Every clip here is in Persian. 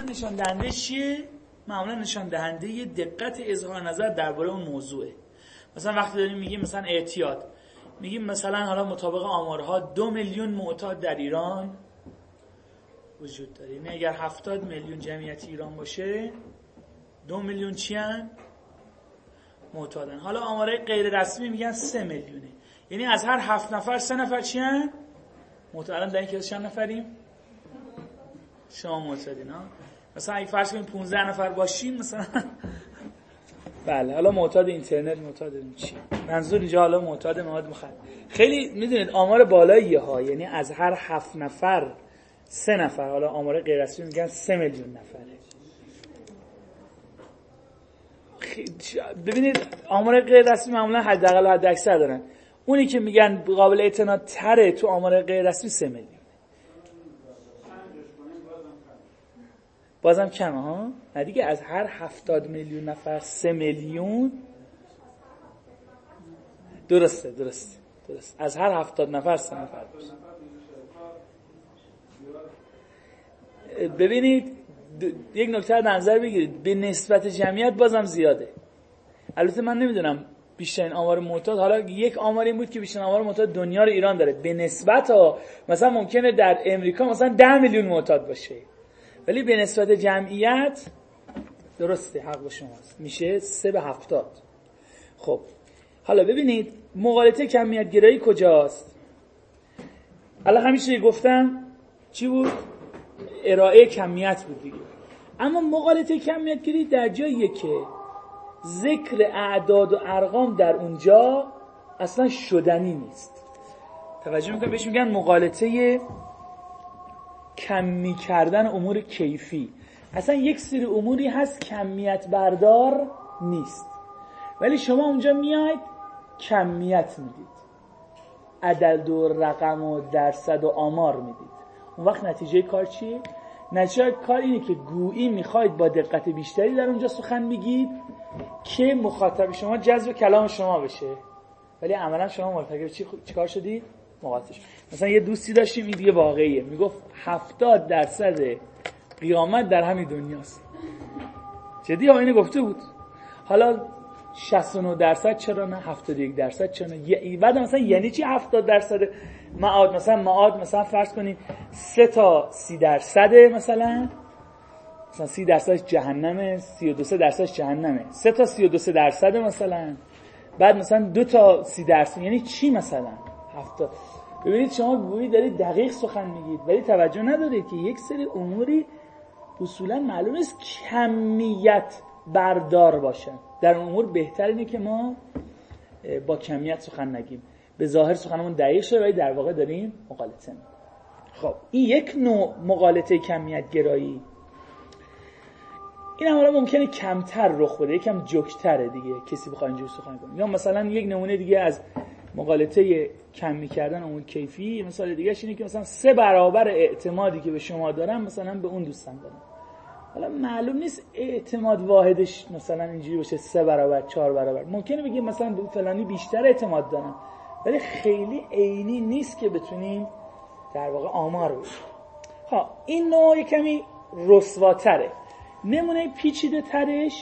نشان دهنده چیه؟ معمولا نشان دهنده دقت اظهار نظر درباره اون موضوعه. مثلا وقتی داریم میگیم مثلا اعتیاد، میگیم مثلا حالا مطابق آمارها 2 میلیون معتاد در ایران وجود داره. یعنی اگر 70 میلیون جمعیت ایران باشه 2 میلیون چی هن؟ معتادن. حالا آمارهای غیر رسمی میگن 3 میلیونه. یعنی از هر 7 نفر 3 نفر چی هن؟ معتاد. الان در این کلاس چند نفریم؟ شما معتادین ها؟ مثلا اگه فرض کنیم 15 نفر باشیم مثلا بله. حالا معتاد اینترنت، معتاد چی؟ منظور اینجا حالا معتاد مواد مخدر. خیلی میدونید آمار بالاییه ها، یعنی از هر 7 نفر 3 نفر، حالا آمار غیر رسمی میگن 3 میلیون نفره. ببینید آمار غیر رسمی معمولا حداقل و حداکثر دارن. اونی که میگن قابل اعتماد تره تو آمار غیر رسمی 3 میلیون. بازم کمه ها؟ نه دیگه، از هر 70 میلیون نفر 3 میلیون. درسته. از هر 70 نفر 3 نفر باشه. ببینید یک نکته در نظر بگیرید، به نسبت جمعیت بازم زیاده. البته من نمیدونم بیشترین آمار معتاد، حالا یک آمار این بود که بیشترین آمار معتاد دنیا رو ایران داره. به نسبت ها مثلا ممکنه در امریکا مثلا 10 میلیون معتاد باشه، ولی به نسبت جمعیت درسته، حق با شماست، میشه 3 به 70. خب حالا ببینید مغالطه کمیت گرایی کجاست؟ الان همیشه گفتم چی بود؟ ارائه کمیت بود دیگه. اما مغالطه کمیت گرایی در جاییه که ذکر اعداد و ارقام در اونجا اصلا شدنی نیست. توجه میکنم بهش میگن مغالطه کمی کردن امور کیفی. اصلا یک سری اموری هست کمیت بردار نیست، ولی شما اونجا میاید کمیت میدید، عدد و رقم و درصد و آمار میدید. اون وقت نتیجه کار چیه؟ نتیجه کار اینه که گویی میخواید با دقت بیشتری در اونجا سخن بگید که مخاطب شما جذب کلام شما بشه، ولی عملا شما مرتکب چیکار شدید؟ مغالطه. مثلا یه دوستی داشتیم، این دیگه واقعیه، میگفت 70% قیامت در همین دنیاست. جدی ها اینو گفته بود. حالا 69% چرا نه، 71% چرا نه؟ بعد مثلا یعنی چی 70% معاد؟ مثلا فرض کنید 3 تا 30% مثلا 30% جهنمه، 32% جهنمه، 3 تا 32% مثلا، بعد مثلا 2 تا 30%. یعنی چی مثلا 70؟ ببینید شما گویی دارید دقیق سخن میگید، ولی توجه ندارید که یک سری اموری اصولا معلوم است کمیت بردار باشن. در اون امور بهتر اینه که ما با کمیت سخن نگیم، به ظاهر سخنمون دقیق شه ولی در واقع داریم مغالطه میکنیم. خب این یک نوع مغالطه کمیت گرایی. این حالا ممکنه کمتر رخ بده، یکم جوکتره دیگه کسی بخواد اینجوری سخن کنه. یا مثلا یک نمونه دیگه از مغالطه کمی کردن اون کیفی، مثال دیگه‌ش اینه که مثلا 3 برابر اعتمادی که به شما دارم مثلا به اون دوستم دارم. حالا معلوم نیست اعتماد واحدش مثلا اینجوری باشه 3 برابر 4 برابر. ممکنه بگیم مثلا به فلانی بیشتر اعتماد دارم، ولی خیلی عینی نیست که بتونیم در واقع آمار بگیریم. ها این نوع کمی رسواتره. نمونه پیچیده ترش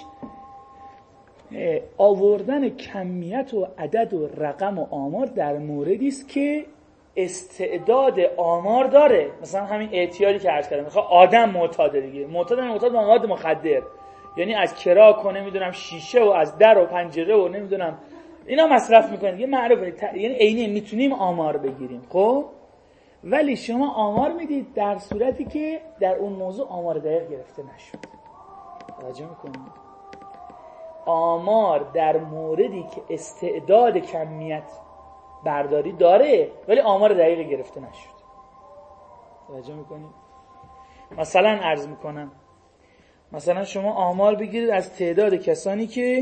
آوردن کمیت و عدد و رقم و آمار در موردی است که استعداد آمار داره. مثلا همین اعتیادی که عرض کردم، میخواد آدم معتاده دیگه، معتاد به مواد مخدر، یعنی از کراک و نمیدونم شیشه و از در و پنجره و نمیدونم اینا مصرف میکنه دیگه، معروفه. یعنی عینی میتونیم آمار بگیریم. خب ولی شما آمار میدید در صورتی که در اون موضوع آمار دقیق گرفته نشد. توجه میکنید؟ آمار در موردی که استعداد کمیت برداری داره ولی آمار دقیق گرفته نشد. توجه میکنید؟ مثلا عرض میکنم، مثلا شما آمار بگیرید از تعداد کسانی که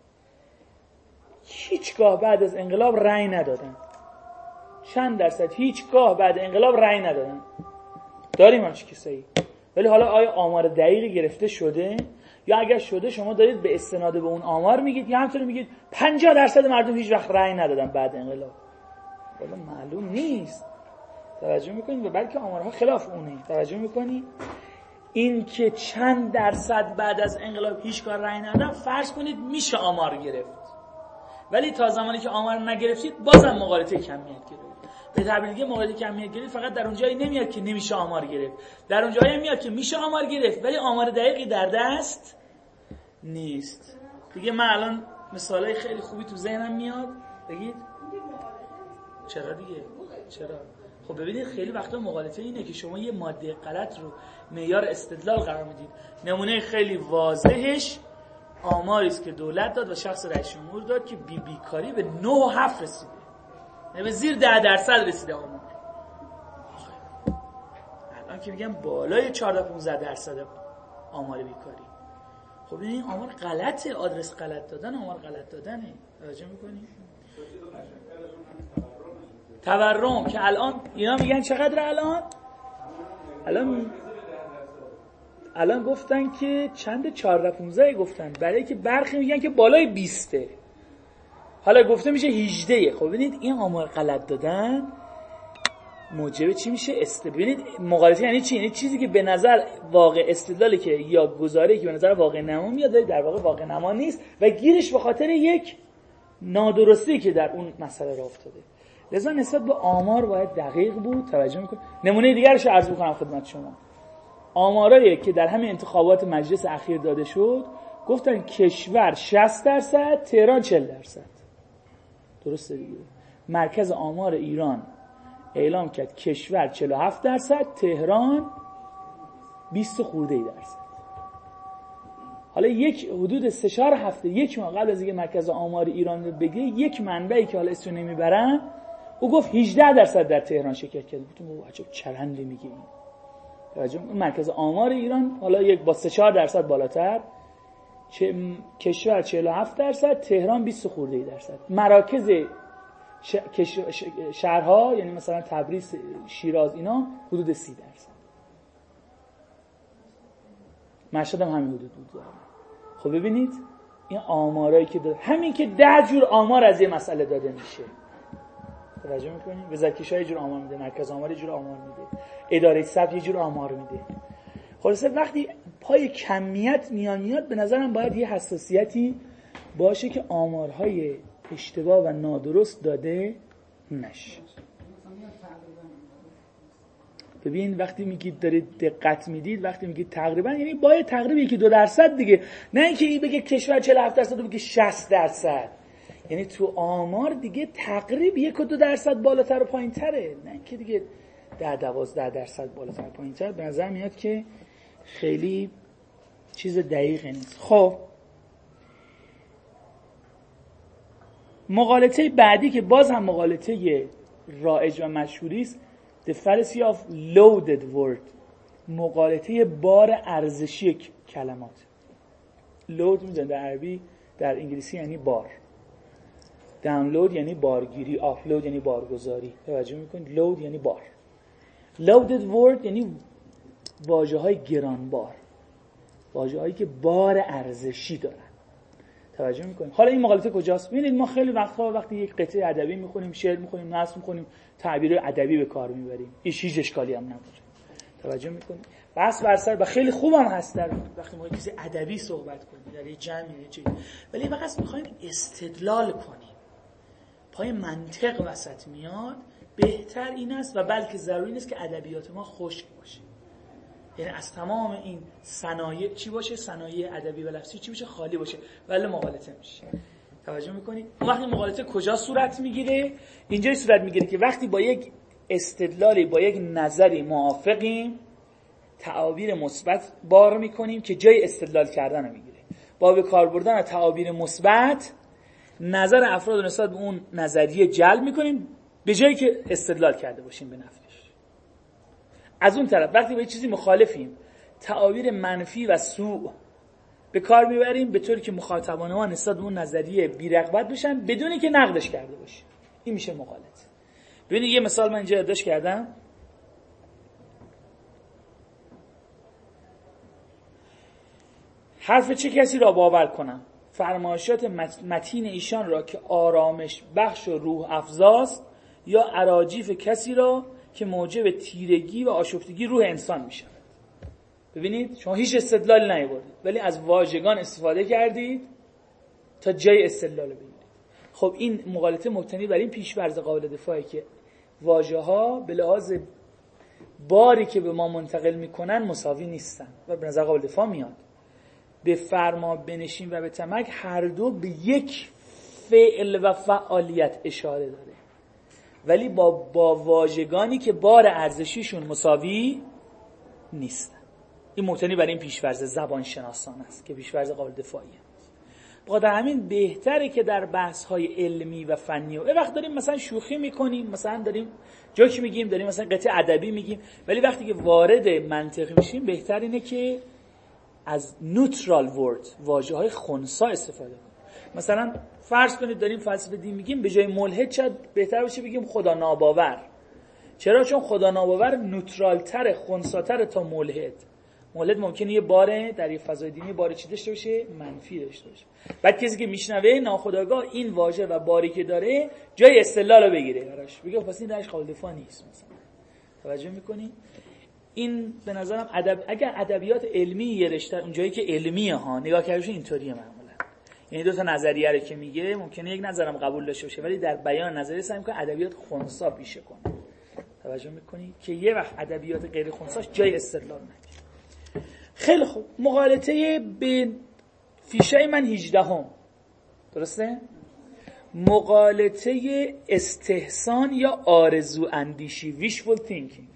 هیچگاه بعد از انقلاب رأی ندادن. چند درصد هیچگاه بعد انقلاب رأی ندادن؟ داریم همچین کسایی. ولی حالا آیا آمار دقیقی گرفته شده؟ یا اگر شده شما دارید به استناد به اون آمار میگید، یا همطور میگید 50% مردم هیچ وقت رأی ندادن بعد انقلاب؟ والا معلوم نیست. توجه میکنید؟ و بلکه آمارها خلاف اونه. توجه میکنید؟ این که چند درصد بعد از انقلاب هیچ کار رأی ندادن، فرض کنید میشه آمار گرفت، ولی تا زمانی که آمار نگرفتید بازم مقالطه کمیت گرفت. به تعبیر دیگه مقالطه کمیت گرفت فقط در اون جایی نمیاد که نمیشه آمار گرفت، در اون جایی میاد که میشه آمار گرفت ولی آمار دقیقی در دست نیست. دیگه من الان مثالای خیلی خوبی تو ذهنم میاد، بگید چرا دیگه؟ چرا؟ خب ببینید خیلی وقتا مقالطه اینه که شما یه ماده غلط رو معیار استدلال قرار میدید. نمونه خیلی واضحش آماری است که دولت داد و شخص رئیس جمهور داد که بیکاری به 9.7 رسیده، یعنی به زیر 10% رسیده آمار. الان که میگم بالای 14-15% آمار بیکاری. خب این آمار غلطه، آدرس غلط دادن، آمار غلط دادنه. توجه میکنی؟ تورم که الان اینا میگن چقدر الان گفتن که چند 14-15 گفتن، برای که برخی میگن که بالای 20، حالا گفته میشه 18. خب ببینید این آمار غلط دادن موجب چی میشه؟ ببینید مقالطه یعنی چی؟ یعنی چیزی که به نظر واقع استدلالی که یا گزاره‌ای که به نظر واقع نما میاد در واقع واقع نما نیست و گیرش به خاطر یک نادرستی که در اون مسئله راه افتاده. لذا نسبت به آمار باید دقیق بود. توجه میکنید. نمونه دیگرش رو عرض میکنم خدمت شما. آمارایی که در همین انتخابات مجلس اخیر داده شد گفتن کشور 60%، تهران 40%. درسته دیگه. مرکز آمار ایران اعلام کرد کشور 47%، تهران 20 خورده ای درصد. حالا یک حدود 3-4 هفته، یک ماه قبل از اینکه مرکز آمار ایران رو بگه، یک منبعی که حالا اسمش نمیبرم او گفت 18% در تهران شرکت کرد. گفتم عجب چرندی میگه این. توجه، مرکز آمار ایران حالا یک با 3-4% بالاتر، کشور 47%، تهران 20 خورده ای درصد. مراکز شهرها یعنی مثلا تبریز، شیراز، اینا حدود 30%. مشهد هم همین حدود بود. خب ببینید این آمارایی که داد، همین که 10 جور آمار از یه مسئله داده میشه. توجه میکنید؟ وزارتکشی یه جور آمار میده، مرکز آمار یه جور آمار میده، اداره ثبت یه جور آمار میده. خلاصه وقتی پای کمیت میاد به نظرم باید یه حساسیتی باشه که آمارهای اشتباه و نادرست داده نشه. ببین وقتی میگید دارید دقت میدید، وقتی میگید تقریبا، یعنی باید تقریبا 1-2% دیگه، نه اینکه این بگه کشور 47% و بگه 60%. یعنی تو آمار دیگه تقریبا 1-2% بالاتر و پایینتره، نه اینکه دیگه 10-12% بالاتر و پایینتر. به نظر میاد که خیلی چیز دقیقی نیست. خب مقالطه بعدی که باز هم مقالطه رایج و مشهوری است، the fallacy of loaded word، مقالطه بار ارزشی کلمات. load میدونن در عربی، در انگلیسی یعنی بار. download یعنی بارگیری، upload یعنی بارگذاری. توجه میکنید؟ load یعنی بار. loaded word یعنی واژه‌های گرانبار، واژه‌هایی که بار ارزشی دارن. توجه میکنید؟ حالا این مقالطه کجاست؟ ببینید ما خیلی وقتا وقتی یک قطعه ادبی میخونیم، شعر میخونیم، نثر میخونیم، تعبیر ادبی به کار میبریم. هیچ اشکالی هم نداره. توجه میکنید؟ بحث بر سر و خیلی خوبم هست در وقتی ما کسی ادبی صحبت کنیم در یه جمعی چیزی، ولی وقتی میخوایم استدلال کنیم، پای منطق وسط میاد، بهتر این است و بلکه ضروری نیست که ادبیات ما خشک باشه. یعنی از تمام این صنایع چی باشه؟ صنایع ادبی و لفظی چی باشه؟ خالی باشه، ولی مقالطه میشه. توجه میکنید؟ وقتی مقالطه کجا صورت میگیره؟ اینجای صورت میگیره که وقتی با یک استدلالی، با یک نظری موافقیم، تعابیر مثبت بار میکنیم که جای استدلال کردن رو میگیره. با به کار بردن تعابیر مثبت نظر افراد رو نسبت به اون نظریه جلب میکنیم به جایی که استدلال کرده باشیم به نفعش. از اون طرف وقتی با چیزی مخالفیم، تعابیر منفی و سوء به کار میبریم به طوری که مخاطبان ما نسبت به اون نظریه بی‌رغبت بشن بدون که نقدش کرده باشیم. این میشه مقالطه. ببینید یه مثال من اینجا یادداشت کردم. حرف چه کسی را باور کنم؟ فرمایشات متین ایشان را که آرامش بخش و روح افزاست، یا اراجیف کسی را که موجب تیرگی و آشفتگی روح انسان می شود. ببینید شما هیچ استدلال نیاوردید ولی از واژگان استفاده کردید تا جای استدلال بگیرید. خب این مغالطه مبتنی بر این پیش‌فرض قابل دفاعی که واژه‌ها به لحاظ باری که به ما منتقل میکنن مساوی نیستن و به نظر قابل دفاع میاد. به فرما، بنشین و به تمک هر دو به یک فعل و فعالیت اشاره داره، ولی با واژگانی که بار ارزشیشون مساوی نیستن. این مبتنی بر این پیش‌فرض زبان شناسان است که پیش‌فرض قابل دفاعی است. بخاطر همین بهتره که در بحث‌های علمی و فنی و وقت داریم مثلا شوخی میکنیم، مثلا داریم جوک میگیم، داریم مثلا قطعه ادبی میگیم، ولی وقتی که وارد منطق میشیم بهتر اینه که از نوترال ورد، واژه‌های خنثی استفاده کنیم. مثلا فرض کنید داریم فلسفه دین میگیم، به جای ملحد شاید بهتر باشه بگیم خدا ناباور. چرا؟ چون خدا ناباور نوترال‌تر، خنثی‌تر تا ملحد. مولد ممکنه یه بار در یه فضای دینی بار چی داشته باشه؟ منفی داشته باشه. بعد کسی که میشنوه ناخودآگاه این واژه و باری که داره جای استدلال رو بگیره براش، بگه پس این درش قابل دفاع نیست مثلا. توجه میکنی؟ این به نظرم اگر ادبیات علمی یه رشته اونجایی که علمیه ها نگاه کردش اینطوریه معمولا. یعنی دو تا نظریه رو که میگه ممکنه یک نظرم قبول داشته باشه ولی در بیان نظریه سعی میکنه ادبیات خنثی پیشه کنه. توجه میکنی؟ که یه وقت ادبیات غیر خنثیش جای استدلال نگیره. خیلی خوب، مغالطه به فیشه من 18 درسته؟ مغالطه استحسان یا آرزو اندیشی، wishful thinking.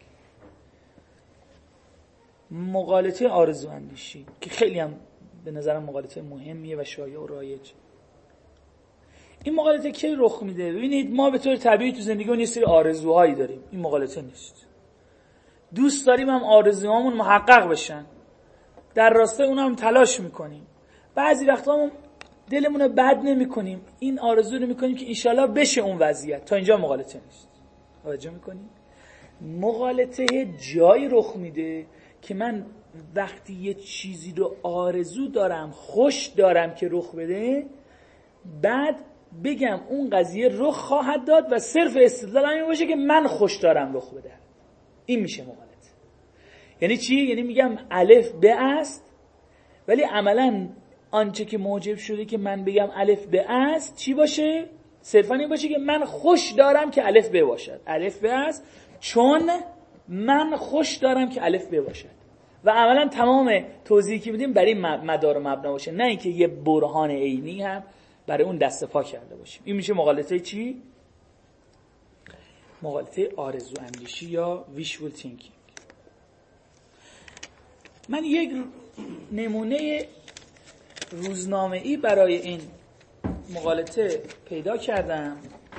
مغالطه آرزو اندیشی که خیلی هم به نظرم مغالطه مهمیه و شایع و رایج. این مغالطه کی رخ میده؟ ببینید ما به طور طبیعی تو زندگیمون یه سری آرزوهایی داریم، این مغالطه نیست. دوست داریم هم آرزوهامون محقق بشن، در راستای اون هم تلاش میکنیم. بعضی وقتا هم دلمون رو بد نمیکنیم، این آرزو رو میکنیم که انشالله بشه اون وضعیت. تا اینجا مغالطه نیست. توجه میکنیم؟ مغالطه جایی رخ میده که من وقتی یه چیزی رو آرزو دارم، خوش دارم که رخ بده، بعد بگم اون قضیه رخ خواهد داد و صرف استدلال همین باشه که من خوش دارم رخ بده. این میشه مغالطه. یعنی چی؟ یعنی میگم الف به است ولی عملاً آنچه که موجب شده که من بگم الف به است چی باشه؟ صرفاً این باشه که من خوش دارم که الف به باشد. الف به است چون من خوش دارم که الف به باشد. و عملاً تمام توضیحی که میدیم برای مدار و مبنا باشه، نه اینکه یه برهان عینی هم برای اون دست پا کرده باشیم. این میشه مغالطه چی؟ مغالطه آرزو اندیشی یا wishful thinking. من یک نمونه روزنامه‌ای برای این مغالطه پیدا کردم.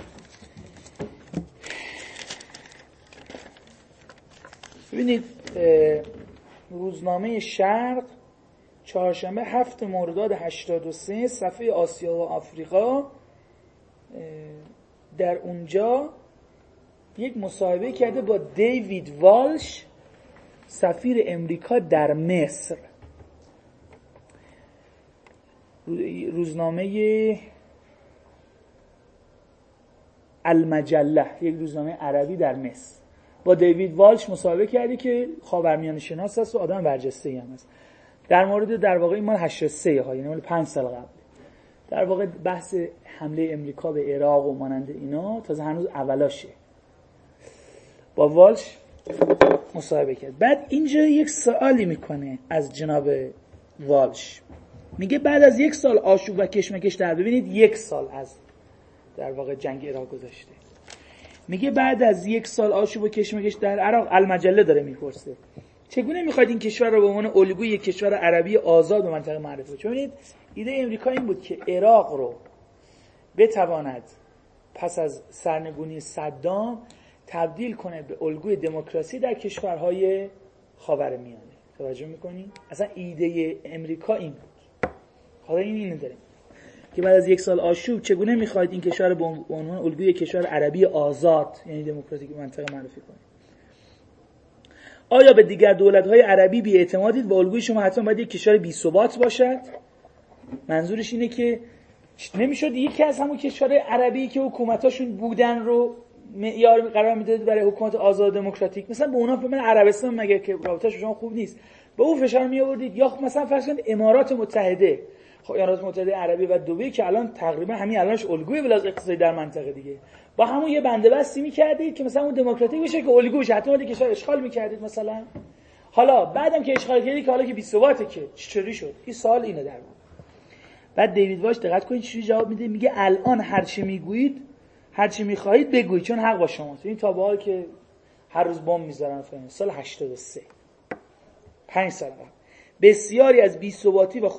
ببینید روزنامه شرق چهارشنبه 7 مرداد 83 صفحه آسیا و آفریقا، در اونجا یک مصاحبه کرده با دیوید والش، سفیر امریکا در مصر. روزنامه المجله، یک روزنامه عربی در مصر، با دیوید والش مصاحبه کرده که خاورمیانه شناس است و آدم برجسته‌ای هم است. در مورد در واقع این مال 83 ها، یعنی مال 5 سال قبل. در واقع بحث حمله امریکا به عراق و مانند اینا تازه هنوز اولاشه. با والش مصاحبه کرد. بعد اینجا یک سوالی میکنه از جناب والش. میگه بعد از 1 سال آشوب و کشمکش در، ببینید 1 سال از در واقع جنگ عراق گذشته، میگه بعد از 1 سال آشوب و کشمکش در عراق، المجله داره میپرسه چگونه میخواید این کشور رو به عنوان الگوی یک کشور عربی آزاد به منطقه معرفی کنید؟ ببینید ایده امریکا این بود که عراق رو بتواند پس از سرنگونی صدام تبدیل کنه به الگوی دموکراسی در کشورهای خاورمیانه. توجه میکنید؟ اصلا ایده امریکا این بود. حالا اینو داریم که بعد از 1 سال آشوب چگونه میخواید این کشور رو به عنوان الگوی کشور عربی آزاد یعنی دموکراتیک به منطقه معرفی کنید؟ آیا به دیگر دولت‌های عربی بی‌اعتمادید و الگوی شما حتما باید یک کشور بی‌ثبات باشد؟ منظورش اینه که نمیشد یکی از همون کشورهای عربی که حکومتاشون بودن رو معیار قرار میدادید برای حکومت آزاد دموکراتیک؟ مثلا به اونا فهمن عربستان مگه که رابطه‌اش شما خوب نیست، به اون فشار می آوردید. یا مثلا فرض کنید امارات متحده، خب امارات متحده عربی و دبی که الان تقریبا همین الانش الگوی بلاز اقتصادی در منطقه دیگه، با همون یه بنده بستی می‌کردید که مثلا اون دموکراتیک بشه که الگو بشه، حتی اون کشور اشغال می‌کردید مثلا. حالا بعدم که اشغال کردید که حالا که 20 ثباته که چطوری شد؟ این سوال اینه در واقع. بعد دیوید واش دقت کنید چجوری جواب میده، میگه الان هر چی میگویید، هر چی می‌خواهید بگویید چون حق با شماست. این تا به حال که هر روز بمب می‌ذارن فلان، سال 83 5 سال قبل بسیاری از بی‌ثباتی و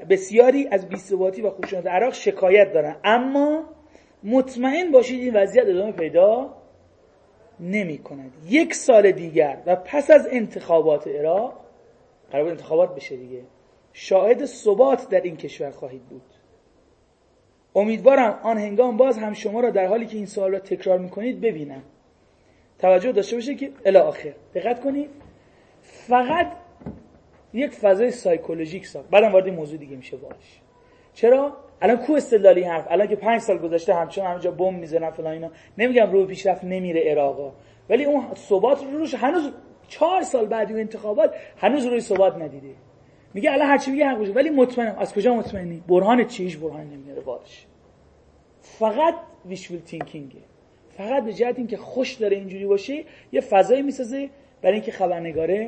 خشونت عراق شکایت دارن، اما مطمئن باشید این وضعیت ادامه پیدا نمی‌کند. 1 سال دیگر و پس از انتخابات عراق، قرار بود انتخابات بشه دیگه، شاهد ثبات در این کشور خواهید بود. امیدوارم آن هنگام باز هم شما را در حالی که این سوال را تکرار می‌کنید ببینم. توجه داشته باشید که الی آخر دقت کنید، فقط یک فضای سایکولوژیک ساخت. بعدم وارد موضوع دیگه میشه باش. چرا؟ الان کو استدلالی حرف، الان که 5 سال گذشته همچنان همونجا بمب میزنن فلان اینا، نمیگم رو پیشرفت نمیره عراقا، ولی اون ثبات روش هنوز 4 سال بعد این انتخابات هنوز روی ثبات ندیده. میگه الان هر چی میگه حق باشه، ولی مطمئنم. از کجا مطمئنی؟ برهان چیش برهان نمیاره باش. فقط ویشفول تینکینگه. فقط به جهت اینکه خوش داره اینجوری باشه یه فضایی میسازه برای اینکه خبرنگاره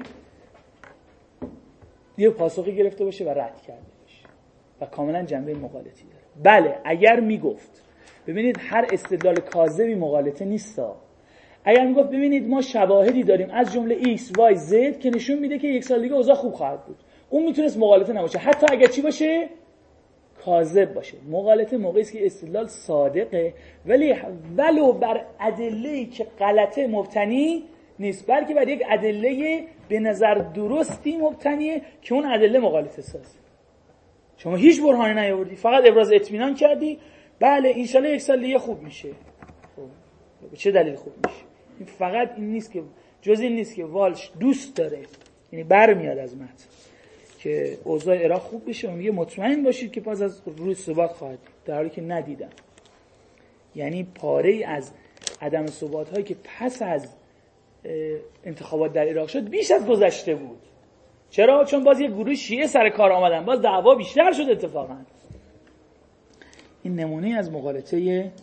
یه پاسخی گرفته باشه و رد کرده باشه و کاملا جنبه مغالطی داره. بله اگر میگفت ببینید هر استدلال کاذبی مغالطه نیستا. اگر میگفت ببینید ما شواهدی داریم از جمله X, Y, Z که نشون میده که 1 سال دیگه اوضاع خوب خواهد بود، اون میتونست مغالطه نباشه، حتی اگر چی باشه؟ کاذب باشه. مغالطه موقعی است که استدلال صادقه ولی ولو بر ادله‌ای که غلطه مبتنی نیست، بلکه بر یک ادله به نظر درستی مبتنیه که اون ادله مغالطه سازه. شما هیچ برهانی نیاوردی، فقط ابراز اطمینان کردی بله ان شاءالله 1 سال دیگه خوب میشه. خب به چه دلیل خوب میشه؟ این فقط این نیست که جز این نیست که والش دوست داره، یعنی برمیاد از متن که اوضاع عراق خوب بشه و میگه مطمئن باشید که پس از روی ثبات خواهد، در حالی که ندیدن. یعنی پاره از عدم ثبات هایی که پس از انتخابات در عراق شد بیش از گذشته بود. چرا؟ چون باز یه گروه شیعه سر کار آمدن، باز دعوا بیشتر شد اتفاقا. این نمونه از مغالطه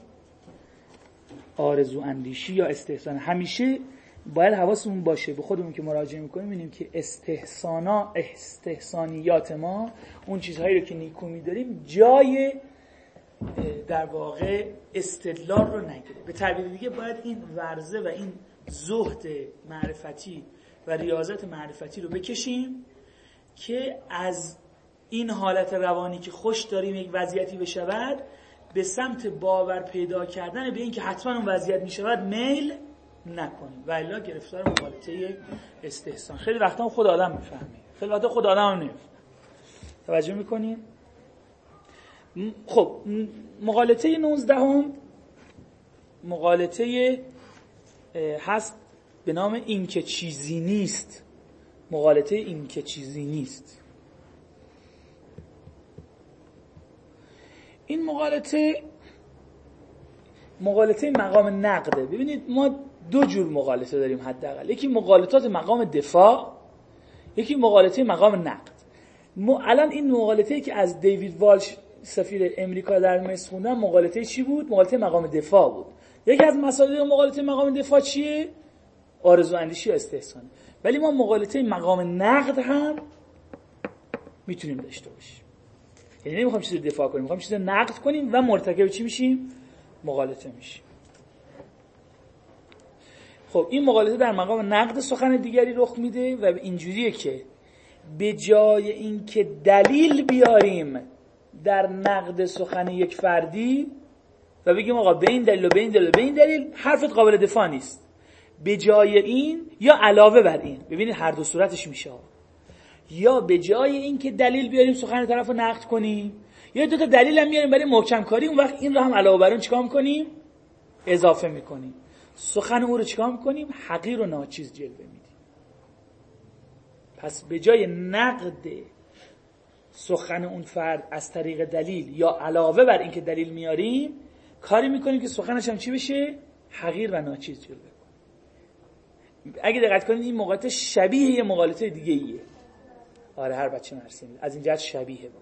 آرزو اندیشی یا استحسان. همیشه باید حواسمون باشه به خودمون که مراجعه میکنیم ببینیم که استحسانیات ما، اون چیزهایی رو که نیکو می‌داریم، جای در واقع استدلال رو نگیره. به تعبیر دیگه باید این ورزه و این زهد معرفتی و ریاضت معرفتی رو بکشیم که از این حالت روانی که خوش داریم یک وضعیتی بشود به سمت باور پیدا کردن به این که حتما اون وضعیت میشود میل نکنیم و الا گرفتار مغالطه استحسان. خیلی وقتا خود آدم میفهمه، خیلی وقتا خود آدم هم نمیفهمه. توجه میکنیم؟ خب مغالطه 19 مغالطه هست به نام این که چیزی نیست. مغالطه این که چیزی نیست. این مغالطه مقام نقده. ببینید ما 2 جور مغالطه داریم حداقل. یکی مغالطات مقام دفاع، یکی مغالطه مقام نقد. الان این مغالطه‌ای که از دیوید والش سفیر امریکا در مصر خوندن مغالطه چی بود؟ مغالطه مقام دفاع بود. یکی از مسائل مغالطه مقام دفاع چیه؟ آرزو اندیشی و استحسان. ولی ما مغالطه مقام نقد هم میتونیم داشته باشیم. یعنی نمیخوام چیزی دفاع کنیم، میخوام چیزی نقد کنیم و مرتکب چی میشیم؟ مغالطه میشیم. خب این مغالطه در مقام نقد سخن دیگری رخ میده و اینجوریه که به جای اینکه دلیل بیاریم در نقد سخن یک فردی و بگیم آقا به این دلیل و به این دلیل و به این دلیل حرفت قابل دفاع نیست، به جای این یا علاوه بر این، ببینید هر دو صورتش میشه، یا به جای این که دلیل بیاریم سخن طرف رو نقد کنیم، یا 2 تا دلیل هم میاریم برای محکم کاری، اون وقت این رو هم علاوه بر اون چیکار میکنیم؟ اضافه میکنیم. سخن او رو چیکار میکنیم؟ حقیر و ناچیز جلوه میدیم. پس به جای نقد سخن اون فرد از طریق دلیل یا علاوه بر این که دلیل میاریم، کاری میکنیم که سخنش هم چی بشه؟ حقیر و ناچیز جلوه کنه. اگه دقت کنید این مغالطه شبیه یه مغالطه دیگه ایه. آره هر بچه مرسی میده، از این جهت شبیه بابا.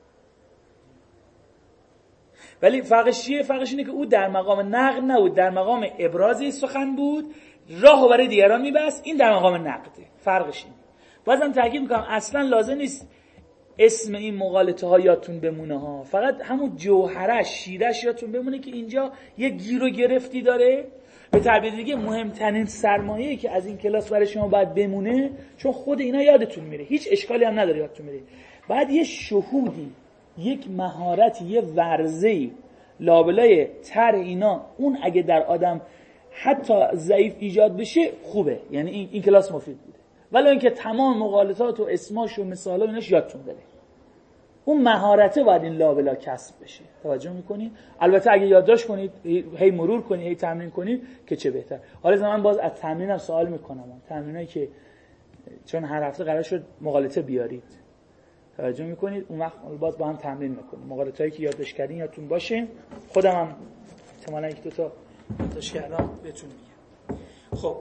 ولی فرقش چیه؟ فرقش اینه که او در مقام نقد نبود، در مقام ابراز سخن بود، راهو برای دیگران میبست. این در مقام نقده. فرقش اینه. بازم تاکید میکنم اصلا لازم نیست اسم این مغالطه ها یادتون بمونه ها، فقط همون جوهرش، شیرش یادتون بمونه که اینجا یه گیر و گرفتی داره. به تعبیر دیگه مهمترین سرمایه‌ای که از این کلاس برای شما باید بمونه، چون خود اینا یادتون میره، هیچ اشکالی هم نداره یادتون میره، بعد یه شهودی، یک مهارتی، یه ورزه‌ای لابلای تر اینا، اون اگه در آدم حتی ضعیف ایجاد بشه خوبه، یعنی این کلاس مفید بوده. ولی اینکه تمام مغالطات و اسماش و مثالا ایناش یادتون بره، اون مهارته باید این لابلا کسب بشه. توجه میکنید؟ البته اگه یادداشت کنید، هی مرور کنید، هی تمرین کنید که چه بهتر. حالا من باز از تمرینم سوال میکنم، تمرینایی که چون هر هفته قرار شد مغالطه بیارید، توجه میکنید؟ اون وقت باز با هم تمرین میکنیم، مغالطه‌ای که یادداشت کردین یادتون باشه. خودم هم احتمالاً یک دو تا یادداشت کردم بهتون میگم. خب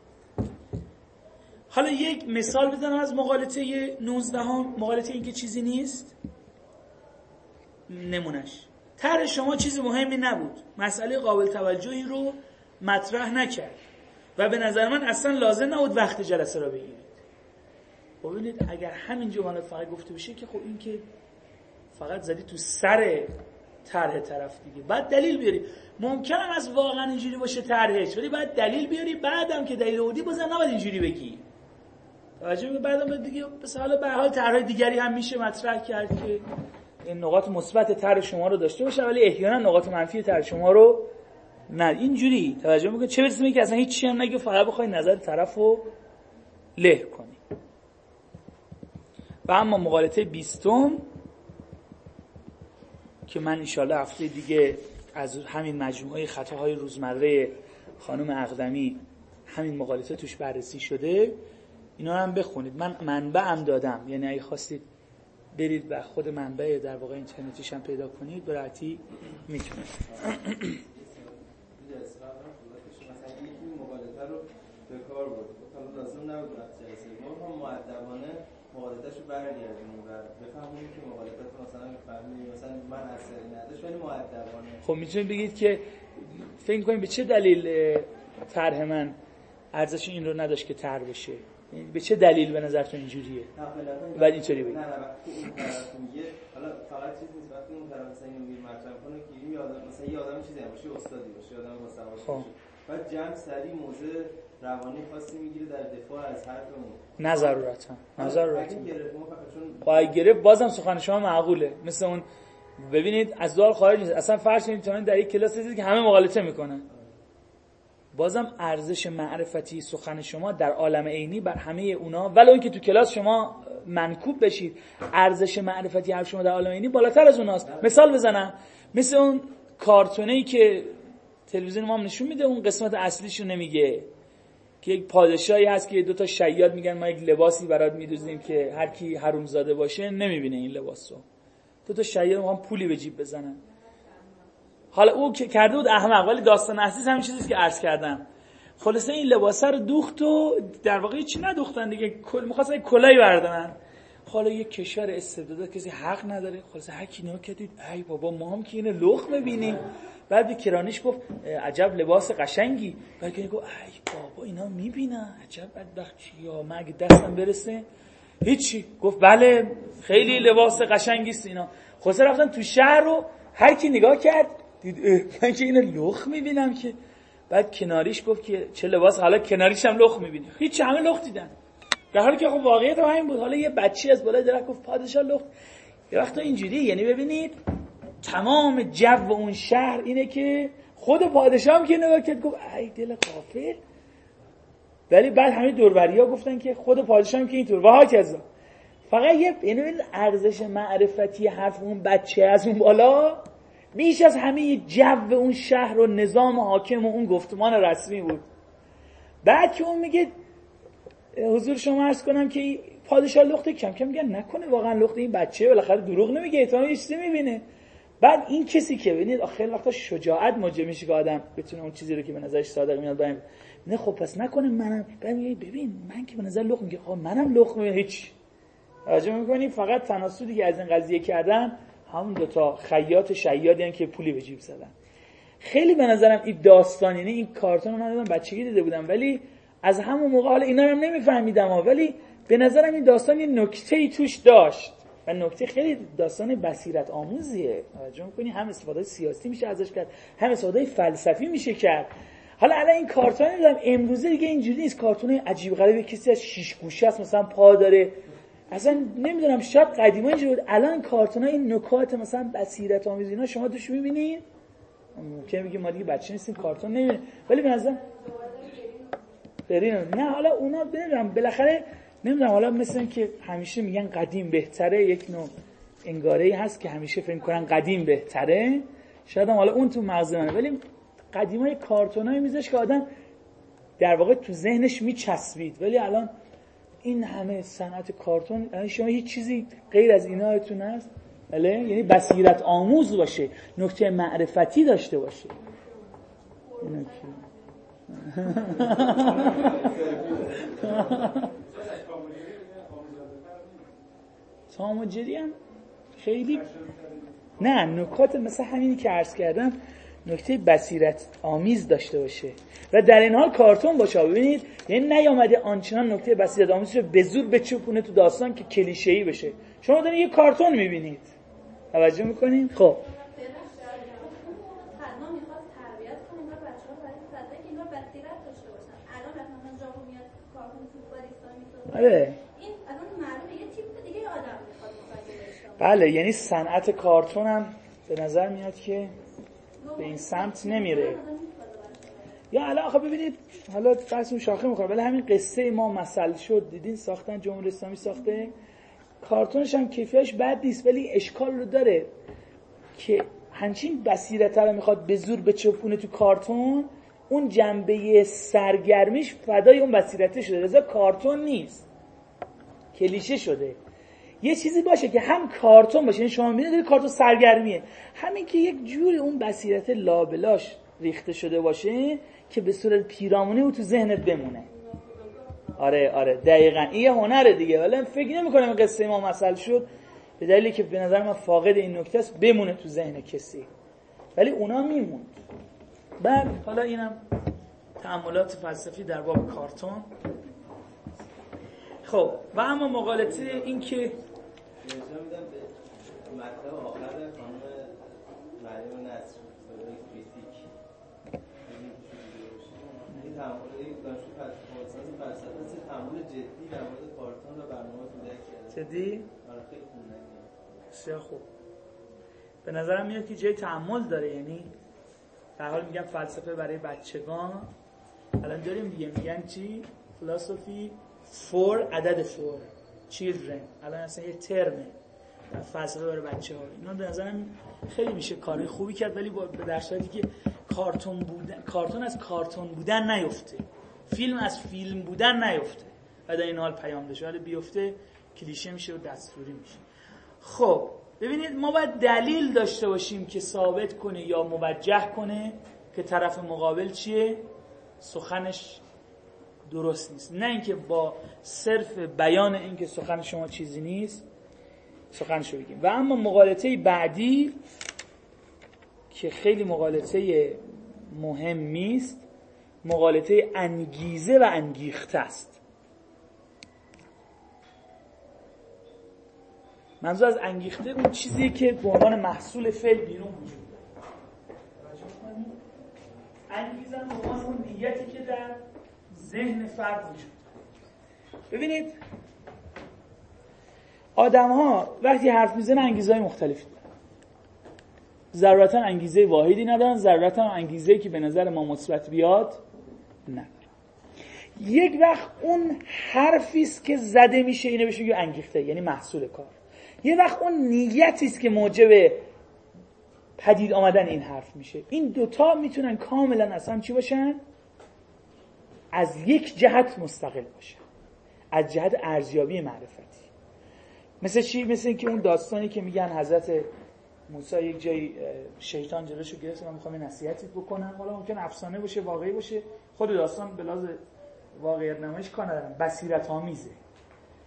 حالا یک مثال بزنم از مغالطه 19 هم. مغالطه این که چیزی نیست، نمونش طرح شما چیز مهمی نبود، مسئله قابل توجهی رو مطرح نکرد و به نظر من اصلا لازم نبود وقت جلسه را بگیرید. ببینید اگر همین جملات فقط گفته بشه که خب این که فقط زدی تو سر طرح طرف دیگه، بعد دلیل بیاری. ممکنه از واقعا اینجوری باشه طرحش، ولی بعد دلیل بیاری، بعدم که دلیل آوردی بازم نباید اینجوری بگی. توجه می‌کنید؟ بعدم دیگه پس حالا به هر حال طرح دیگری هم میشه مطرح کرد که این نقاط مثبت طرح شما رو داشته باشه، ولی احیانا نقاط منفی طرح شما رو نه. اینجوری توجه می‌کنید؟ چه برسه که اصلا هیچ چیزی هم نگی، فقط بخوای نظر طرفو له کنی. و اما مغالطه 20 که من ان شاءالله هفته دیگه از همین مجموعه خطاهای روزمره خانم اقدمی همین مغالطه توش بررسی شده، اینا هم بخونید. من منبعم دادم، یعنی اگه خواستید برید و خود منبع در واقع اینترنتیش هم پیدا کنید به راحتی میتونید. مثلا این مغالطه رو به کار برد، حالا لازم نبود وقت جلسه ما هم مؤدبانه مغالطه‌شو برگردونیم و بفهمونیم که مغالطه مثلا بفهمیم مثلا من اثری نداشت، ولی مؤدبانه. خب میتونید بگید که فکر کنید به چه دلیل طرح من ارزش این رو نداشت که طرح بشه، به چه دلیل به نظرتون اینجوریه؟ بعد اینطوری بگید. نه وقتی این طرف میگه حالا فقط چیز نیست، وقتی اون طرف مثلا اینو مطرح کنه که این آدم مثلا یه آدم چیزی باشه، استادی باشه، آدم با سواد باشه، بعد جمع سری موضوع روانی خاصی میگیره در دفاع از حرفمون. نه ضرورتا. خواهی گرفت بازم سخن شما معقوله. مثل اون ببینید از دوال خارج نیست. اصلا فرض کنید در یک کلاس دیدید که همه مغالطه میکنن، بازم ارزش معرفتی سخن شما در عالم عینی بر همه اونا، ولو اینکه تو کلاس شما منکوب بشید، ارزش معرفتی حرف شما در عالم عینی بالاتر از اوناست. مثال بزنم، مثل اون کارتونی که تلویزیون ما نشون میده، اون قسمت اصلیش رو نمیگه که یک پادشاهی هست که دو تا شیاد میگن ما یک لباسی برات میدوزیم که هر کی حرومزاده باشه نمیبینه این لباسو. دو تا شیاد میخوان پولی به جیب بزنن. حالا او که کرده بود احمق، ولی داستان اصلیش همین چیزیه که عرض کردم. خلاصه این لباسه رو دوخت و در واقع چی ندوختن دیگه، می‌خواستن کلایی بردارن. حالا یک کشور استبداد کسی حق نداره. خلاصه هر کی نگاه کرد ای بابا ما هم که اینو لخ ببینیم. بعد به کرانیش گفت عجب لباس قشنگی. بعد که گفت ای بابا اینا میبینن، عجب بدبختی ها، مگه دستم برسه. هیچی. گفت بله خیلی لباس قشنگی است اینا. خلاصه رفتن تو شهر رو هر کی نگاه کرد دید من که اینو لخ میبینم که. بعد کناریش گفت که چه لباس، حالا کناریش هم لخ میبینی. هیچ همه لخ دیدن، در حالی که خب واقعیت هم همین بود. حالا یه بچی از بالای درخت گفت پادشاه لخت. یه وقتا اینجوری، یعنی ببینید تمام جو اون شهر اینه که خود پادشاه هم که نگاه کرد گفت ای دل غافل، ولی بعد همه دوربریا گفتن که خود پادشاه هم که اینطور و هاکذا. فقط یه یعنی ارزش معرفتی حرف اون بچه از اون بالا بیش از همه جو اون شهر و نظام حاکم و اون گفتمان رسمی بود. بعد که اون میگه حضور شما عرض کنم که پادشاه لخته، کم کم میگن نکنه واقعا لخته، این بچه بالاخره دروغ نمیگه، احتمالاً یه چیزی میبینه. بعد این کسی که ببینید خیلی وقتا شجاعت موجب میشه که آدم بتونه اون چیزی رو که به نظرش صادق میاد بیان. نه خب پس نکنه منم ببین من که به نظر لخت میگه خب منم لخت میگم، هیچ توجه میکنی؟ فقط تناسلی که از این قضیه کردن همون دوتا خیاط شیادی هستن که پولی به جیب زدن. خیلی به نظرم این داستان، یعنی این کارتون رو من دیدم بچگی دیده بودم، ولی از همون موقع حالا اینا رو هم نمیفهمیدم ولی به نظرم این داستان یه نکته‌ای توش داشت و نکته خیلی داستان بصیرت آموزیه. توجه میکنی؟ هم استفاده سیاسی میشه ازش کرد، هم استفاده فلسفی میشه کرد. حالا الان این کارتون دیدم امروزه دیگه اینجوری نیست، کارتون عجیب غریبه، کسی از 6 گوشه است مثلا پا داره، اصلا نمیدونم، شاید قدیما اینجوری بود. الان کارتون‌ها این نکات مثلا بصیرت آمیز اینا شما توش می‌بینید. ممکنه بگی ما دیگه بچه نیستیم کارتون نمی‌بینیم، ولی به نظر نه حالا اونا نمیدونم بالاخره نمیدونم، حالا مثل این که همیشه میگن قدیم بهتره، یک نوع انگاره‌ای هست که همیشه فکر کنن قدیم بهتره، شاید هم حالا اون تو مغز منه، ولی قدیمای کارتونایی میذاش که آدم در واقع تو ذهنش میچسبید. ولی الان این همه صنعت کارتون، یعنی شما هیچ چیزی غیر از ایناتون هست، بله؟ یعنی بصیرت آموز باشه، نکته معرفتی داشته باشه. تام و جری هم خیلی نه، نکات مثل همینی که عرض کردم نکته بصیرت آمیز داشته باشه و در این حال کارتون باشه. ببینید یعنی نیامده آنچنان نکته بصیرت آمیز رو به زور بچپونه تو داستان که کلیشه‌ای بشه. شما دارین یه کارتون میبینید، توجه میکنین؟ خب آره بله، یعنی صنعت کارتون هم به نظر میاد که به این سمت نمیره. یا الان آخه ببینید، حالا بحثمون شاخه میخوره، ولی همین قصه ما مثل شد دیدین ساختن، جمهوری اسلامی ساخته، کارتونش هم کیفیتش بد نیست، ولی اشکال رو داره که همچین بصیرت رو میخواد به زور بچپونه تو کارتون، اون جنبه سرگرمیش فدای اون بصیرته شده، رضا کارتون نیست، کلیشه شده. یه چیزی باشه که هم کارتون باشه، یعنی شما میبینید کارتون سرگرمیه، همین که یک جوری اون بصیرت لابلاش ریخته شده باشه که به صورت پیرامونی او تو ذهنت بمونه. آره دقیقاً این یه هنره دیگه. ولی فکر نمی‌کنم قصه ما مثل شد به دلیلی که به نظر من فاقد این نکته است بمونه تو ذهن کسی، ولی اونا میموند. بعد حالا اینم تأملات فلسفی در باب کارتون. خب و اما مقالطه این که نشون میدم به مطلب آخر خانم مریم نصر برای کریتیک این تعامل دانشجو فلسفه است، تعامل جدی در مورد کارتون و برنامه کودک کرده. جدی؟ آره خیلی خوبه. بسیار خوب. به نظرم میاد که جای تأمل داره، یعنی در حال میگن فلسفه برای بچگان، الان داریم دیگه میگن چی؟ philosophy for عدد for children، الان اصلا یه ترمه فلسفه برای بچه‌ها. اینا به نظرم خیلی میشه کار خوبی کرد، ولی در صورتی که کارتون از کارتون بودن نیفته، فیلم از فیلم بودن نیفته و در این حال پیام داشته، ولی بیفته کلیشه میشه و دستوری میشه. خب ببینید ما باید دلیل داشته باشیم که ثابت کنه یا موجه کنه که طرف مقابل چیه، سخنش درست نیست، نه اینکه با صرف بیان اینکه سخن شما چیزی نیست سخنشو بگیم. و اما مقالطه بعدی که خیلی مقالطه مهمی است، مقالطه انگیزه و انگیخته است. منظور از انگیخته اون چیزیه که به عنوان محصول فعل بیرون وجود داره. انگیزه به عنوان اون نیتی که در ذهن فرد وجود داره. ببینید آدم ها وقتی حرف میزنن انگیزهای مختلفی دارن، ضرورتا انگیزه واحدی ندارن، ضرورتا انگیزه‌ای که به نظر ما مثبت بیاد ندارن. یک وقت اون حرفی است که زده میشه اینو بهش میگه انگیخته، یعنی محصول کار. یه وقت اون نیتی است که موجب پدید آمدن این حرف میشه. این دوتا میتونن کاملا اصلا چی باشن؟ از یک جهت مستقل باشن، از جهت ارزیابی معرفتی. مثل چی؟ مثل اینکه اون داستانی که میگن حضرت موسی یک جایی شیطان جلوشو گرفت و من میخوام نصیحتی بکنم، حالا ممکن افسانه باشه واقعی باشه، خود داستان به لحاظ واقعیت نمایش کار ندارم، بصیرت آمیزه.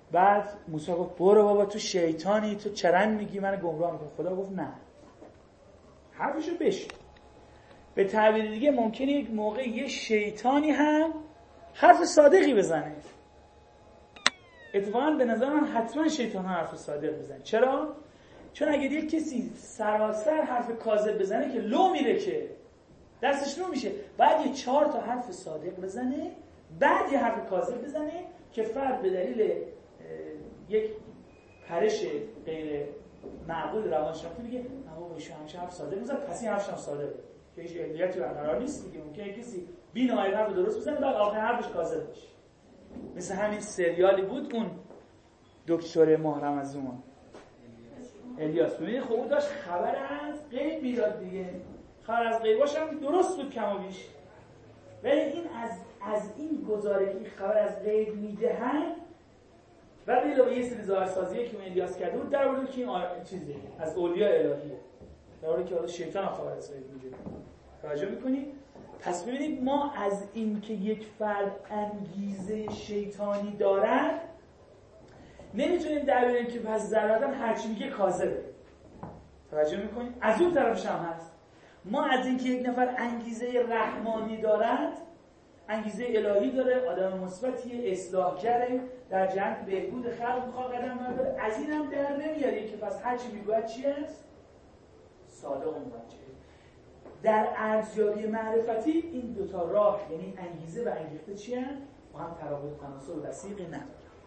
بعد موسی گفت برو بابا تو شیطانی، تو چرند میگی منو گمراه میکنی. خدا گفت نه، حرفشو بشن. به تعبیر دیگه ممکنه یک موقع یه شیطانی هم حرف صادقی بزنه. اتفاقا به نظر من حتما شیطان ها حرف صادق بزنه. چرا؟ چون اگر یک کسی سراسر حرف کاذب بزنه که لو میره، که دستش لو میشه، بعد یه 4 تا حرف صادق بزنه، بعد یه حرف کاذب بزنه که فرد به دلیل یک پرش غیر معقول روانشناختی میگه آقا ایشون همیشه حرف صادق میزنه، پس این حرفش هم صادقه، که هیچ علتی برقرار نیست دیگه. ممکنه کسی بی‌نهایت حرف درست بزنه بعد آخر حرفش کاذب بشه. مثل همین سریالی بود اون دکتر محرم از زمان الیاس، ببینید خب اون داشت خبر از غیب میداد دیگه، خبر از غیباش هم درست بود کم و بیش، ولی این از این گزاره که خبر از غیب میدهن و به علاوه یه سری ظاهرسازی که اون الیاس کرده بود، در مورد که این چیزی از اولیاء الهیه، در مورد که حالا شیطان خبر از غیب میده. توجه میکنید؟ پس ببینید ما از این که یک فرد انگیزه شیطانی دارد نمیتونیم در بیاریم که پس ضرورتاً هرچی میگه کاذبه. توجه میکنید؟ از اون طرفش هم هست. ما از این که یک نفر انگیزه رحمانی دارد، انگیزه الهی داره، آدم مثبتیه، اصلاحگره، در جهت بهبود خلق میخواد قدم برداره، از این هم در نمیاریم که پس هرچی میگوید چی است؟ صادق و موجه. در ارزیابی معرفتی این دوتا راه، یعنی انگیزه و انگیخته چی هست؟ با هم ترابط تناسب و وثیقی ندارن.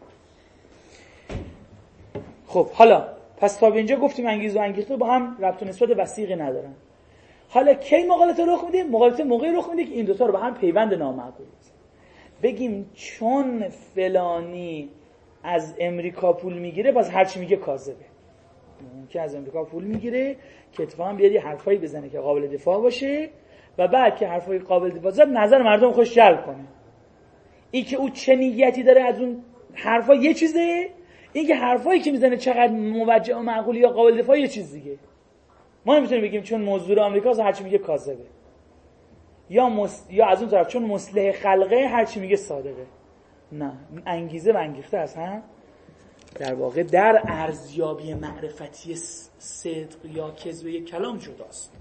خب حالا پس تا به اینجا گفتیم انگیزه و انگیخته با هم ربط و نسبت وثیقی ندارن. حالا کی مقالطه رخ میده؟ مقالطه موقعی رخ میده که این دوتا رو به هم پیوند نامعقول بگیم چون فلانی از امریکا پول میگیره پس هرچی میگه کاذبه. ممکن از امریکا پول میگیره که اتفاقا بیاد یه حرفایی بزنه که قابل دفاع باشه و بعد که حرفای قابل دفاع زد نظر مردم خوش جلب کنه. این که او چه نیتی داره از اون حرفا یه چیزه، این که حرفایی که میزنه چقدر موجه و معقولی یا قابل دفاع یه چیز دیگه. ما نمیتونیم بگیم چون مزدور آمریکاست هرچی میگه کاذبه، یا از اون طرف چون مصلح خلقه هرچی میگه صادقه. نه، انگیزه و انگیخته است هم در واقع در ارزیابی معرفتی صدق یا کذب یک کلام جداست.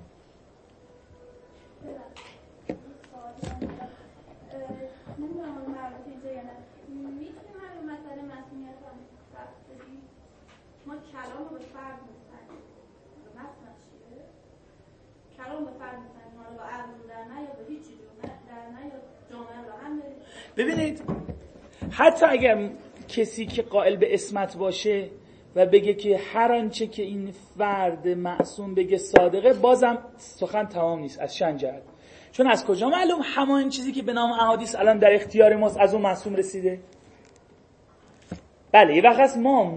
نمیدونم معرفت اینجا یا نه، میتونیم همین مسئله مسئولیت هم بحث بدیم؟ ما کلام رو به فرد میزنیم، مثلا چیه؟ کلام به فرد میزنیم، حالا با عقل در نه یا به هیچ چیز در نه یا جامعه رو هم بریم. ببینید حتی اگر کسی که قائل به عصمت باشه و بگه که هر آنچه که این فرد معصوم بگه صادقه، بازم سخن تمام نیست از چند جهت. چون از کجا معلوم همان چیزی که به نام احادیث الان در اختیار ماست از اون معصوم رسیده؟ بله، یه وقت هست ما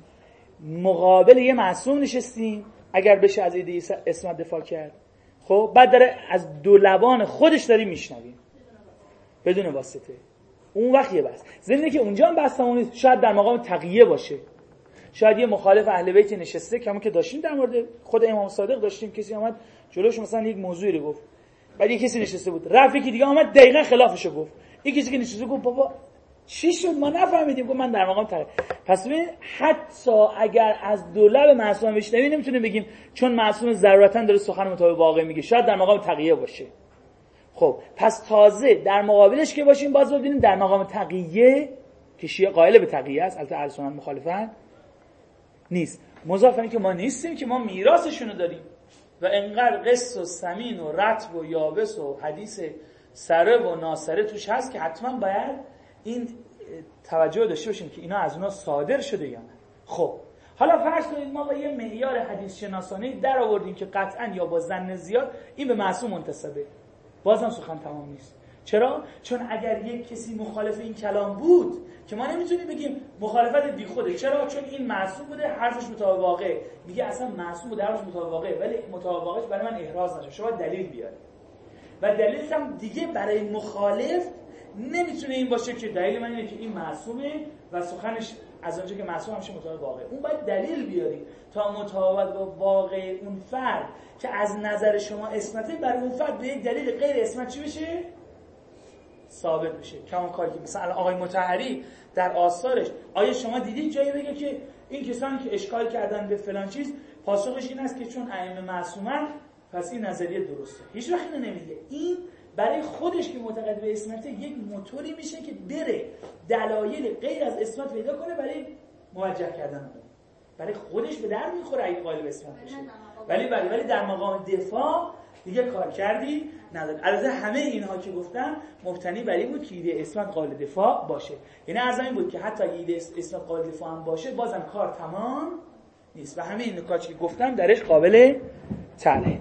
مقابل یه معصوم نشستیم اگر بشه از ایده عصمت دفاع کرد، خب بعد داره از دو لبان خودش داریم میشنویم بدون واسطه، اون وقت یه بحث. ضمن که اونجا هم بحث تمام نیست، شاید در مقام تقیه باشه، شاید یه مخالف اهل بیت نشسته که همون که داشتیم در مورد خود امام صادق داشتیم، کسی اومد جلوش مثلا یک موضوعی رو گفت، بعد یه کسی نشسته بود رفت یکی دیگه اومد دقیقاً خلافش رو گفت، این کسی که نشسته گفت بابا چی شد ما نفهمیدیم، گفت من در مقام تقیه. پس ببین حتی اگر از دو لب معصوم بشنویم نمیتونیم بگیم چون معصوم ضرورتاً داره سخن مطابق واقع میگه، شاید در مقام تقیه باشه. خب پس تازه در مقابلش که باشیم باز ببینیم در مقام تقیه که شیعه قائل به تقیه است، البته اهل سنت مخالفن نیست، مضاف اینه که ما نیستیم که ما میراثشون رو داریم و انقدر قص و سمین و رطب و یابس و حدیث سره و ناسره توش هست که حتما باید این توجه داشته باشیم که اینا از اونا صادر شده یا نه. خب حالا فرض کنید ما با یه معیار حدیث شناسانه در آوردیم که قطعا یا با ظن زیاد این به معصوم منتسبه، بازم سخن تمام نیست. چرا؟ چون اگر یک کسی مخالف این کلام بود که ما نمیتونیم بگیم مخالفت بیخوده. چرا؟ چون این معصوم بوده حرفش مطابق واقع، میگه اصلا معصوم بوده حرفش مطابق واقع، ولی مطابق واقعش برای من احراز نشه، شما دلیل بیارید. و دلیلش هم دیگه برای مخالف نمیتونه این باشه که دلیل من اینه که این معصومه و سخنش از اونجا که معصوم همیشه مطابق واقع. اون باید دلیل بیاری تا مطابقت با واقع اون فرد که از نظر شما عصمته برای اون فرد به یک دلیل غیر عصمت چی بشه؟ ثابت بشه. کما کاری که مثلا آقای مطهری در آثارش. آیا شما دیدید جایی بگه که این کسانی که اشکال کردن به فلان چیز پاسخش این است که چون ائمه معصومن پس این نظریه درسته؟ هیچ وقت اینو نمیگه. این برای خودش که معتقد به اسمت یک موتوری میشه که بره دلایل غیر از اسمت پیدا کنه برای موجه کردن اون. برای خودش به در میخوره اگه قائل به اسمت بشه. ولی در مقام دفاع دیگه کار کردی نداره. البته همه اینها که گفتم مبتنی بر این بود که ایده اسمت قائل دفاع باشه. یعنی از این بود که حتی ایده اسمت قائل دفاع هم باشه بازم کار تمام نیست و همه این نکاتی که گفتم درش قابل طرحه.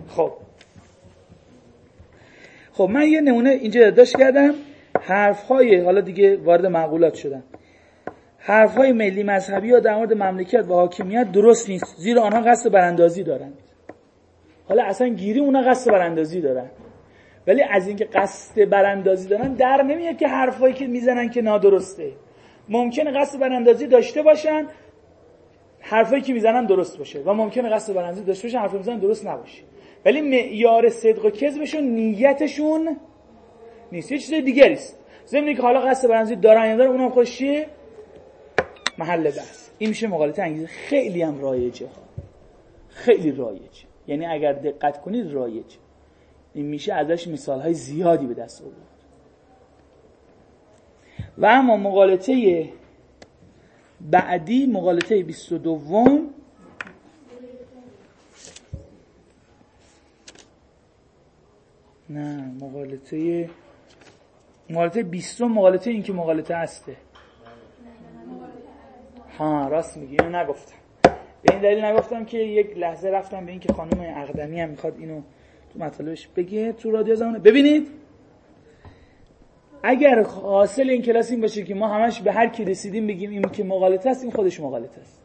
خب من یه نمونه اینجا یادداشت کردم. حرف‌های حالا دیگه وارد معقولات شدن. حرف‌های ملی مذهبی ها در مورد مملکت و حاکمیت درست نیست، زیرا آنها قصد براندازی دارند. حالا اصلا گیری اونا قصد براندازی دارن، ولی از اینکه قصد براندازی دارن در نمیاد که حرفایی که میزنن که نادرسته. ممکنه قصد براندازی داشته باشن، حرفایی که میزنن درست باشه، و ممکنه قصد براندازی داشته باشن، حرفایی میزنن درست نباشه. ولی معیار صدق و کذبشون نیتشون نیست، یه چیز دیگری است. ضمن که حالا قصد براندازی دارن یا دارن، اونم خودش چیه؟ محل بحث. این میشه مغالطه انگیزه. خیلی هم رایجه ها، خیلی رایجه. یعنی اگر دقت کنید رایج. این میشه ازش مثالهای زیادی به دست آورد. و اما مغالطه بعدی، مغالطه 22، نه مغالطه 20 مغالطه این که مغالطه هسته. ها راست میگی، اینو نگفتم. به این دلیل نگفتم که یک لحظه رفتم به این که خانم اقدمی هم میخواد اینو تو مطالبش بگه تو رادیو زمانه. ببینید اگر حاصل این کلاس این باشه که ما همش به هر کی رسیدیم بگیم این که مغالطه است، این خودش مغالطه است.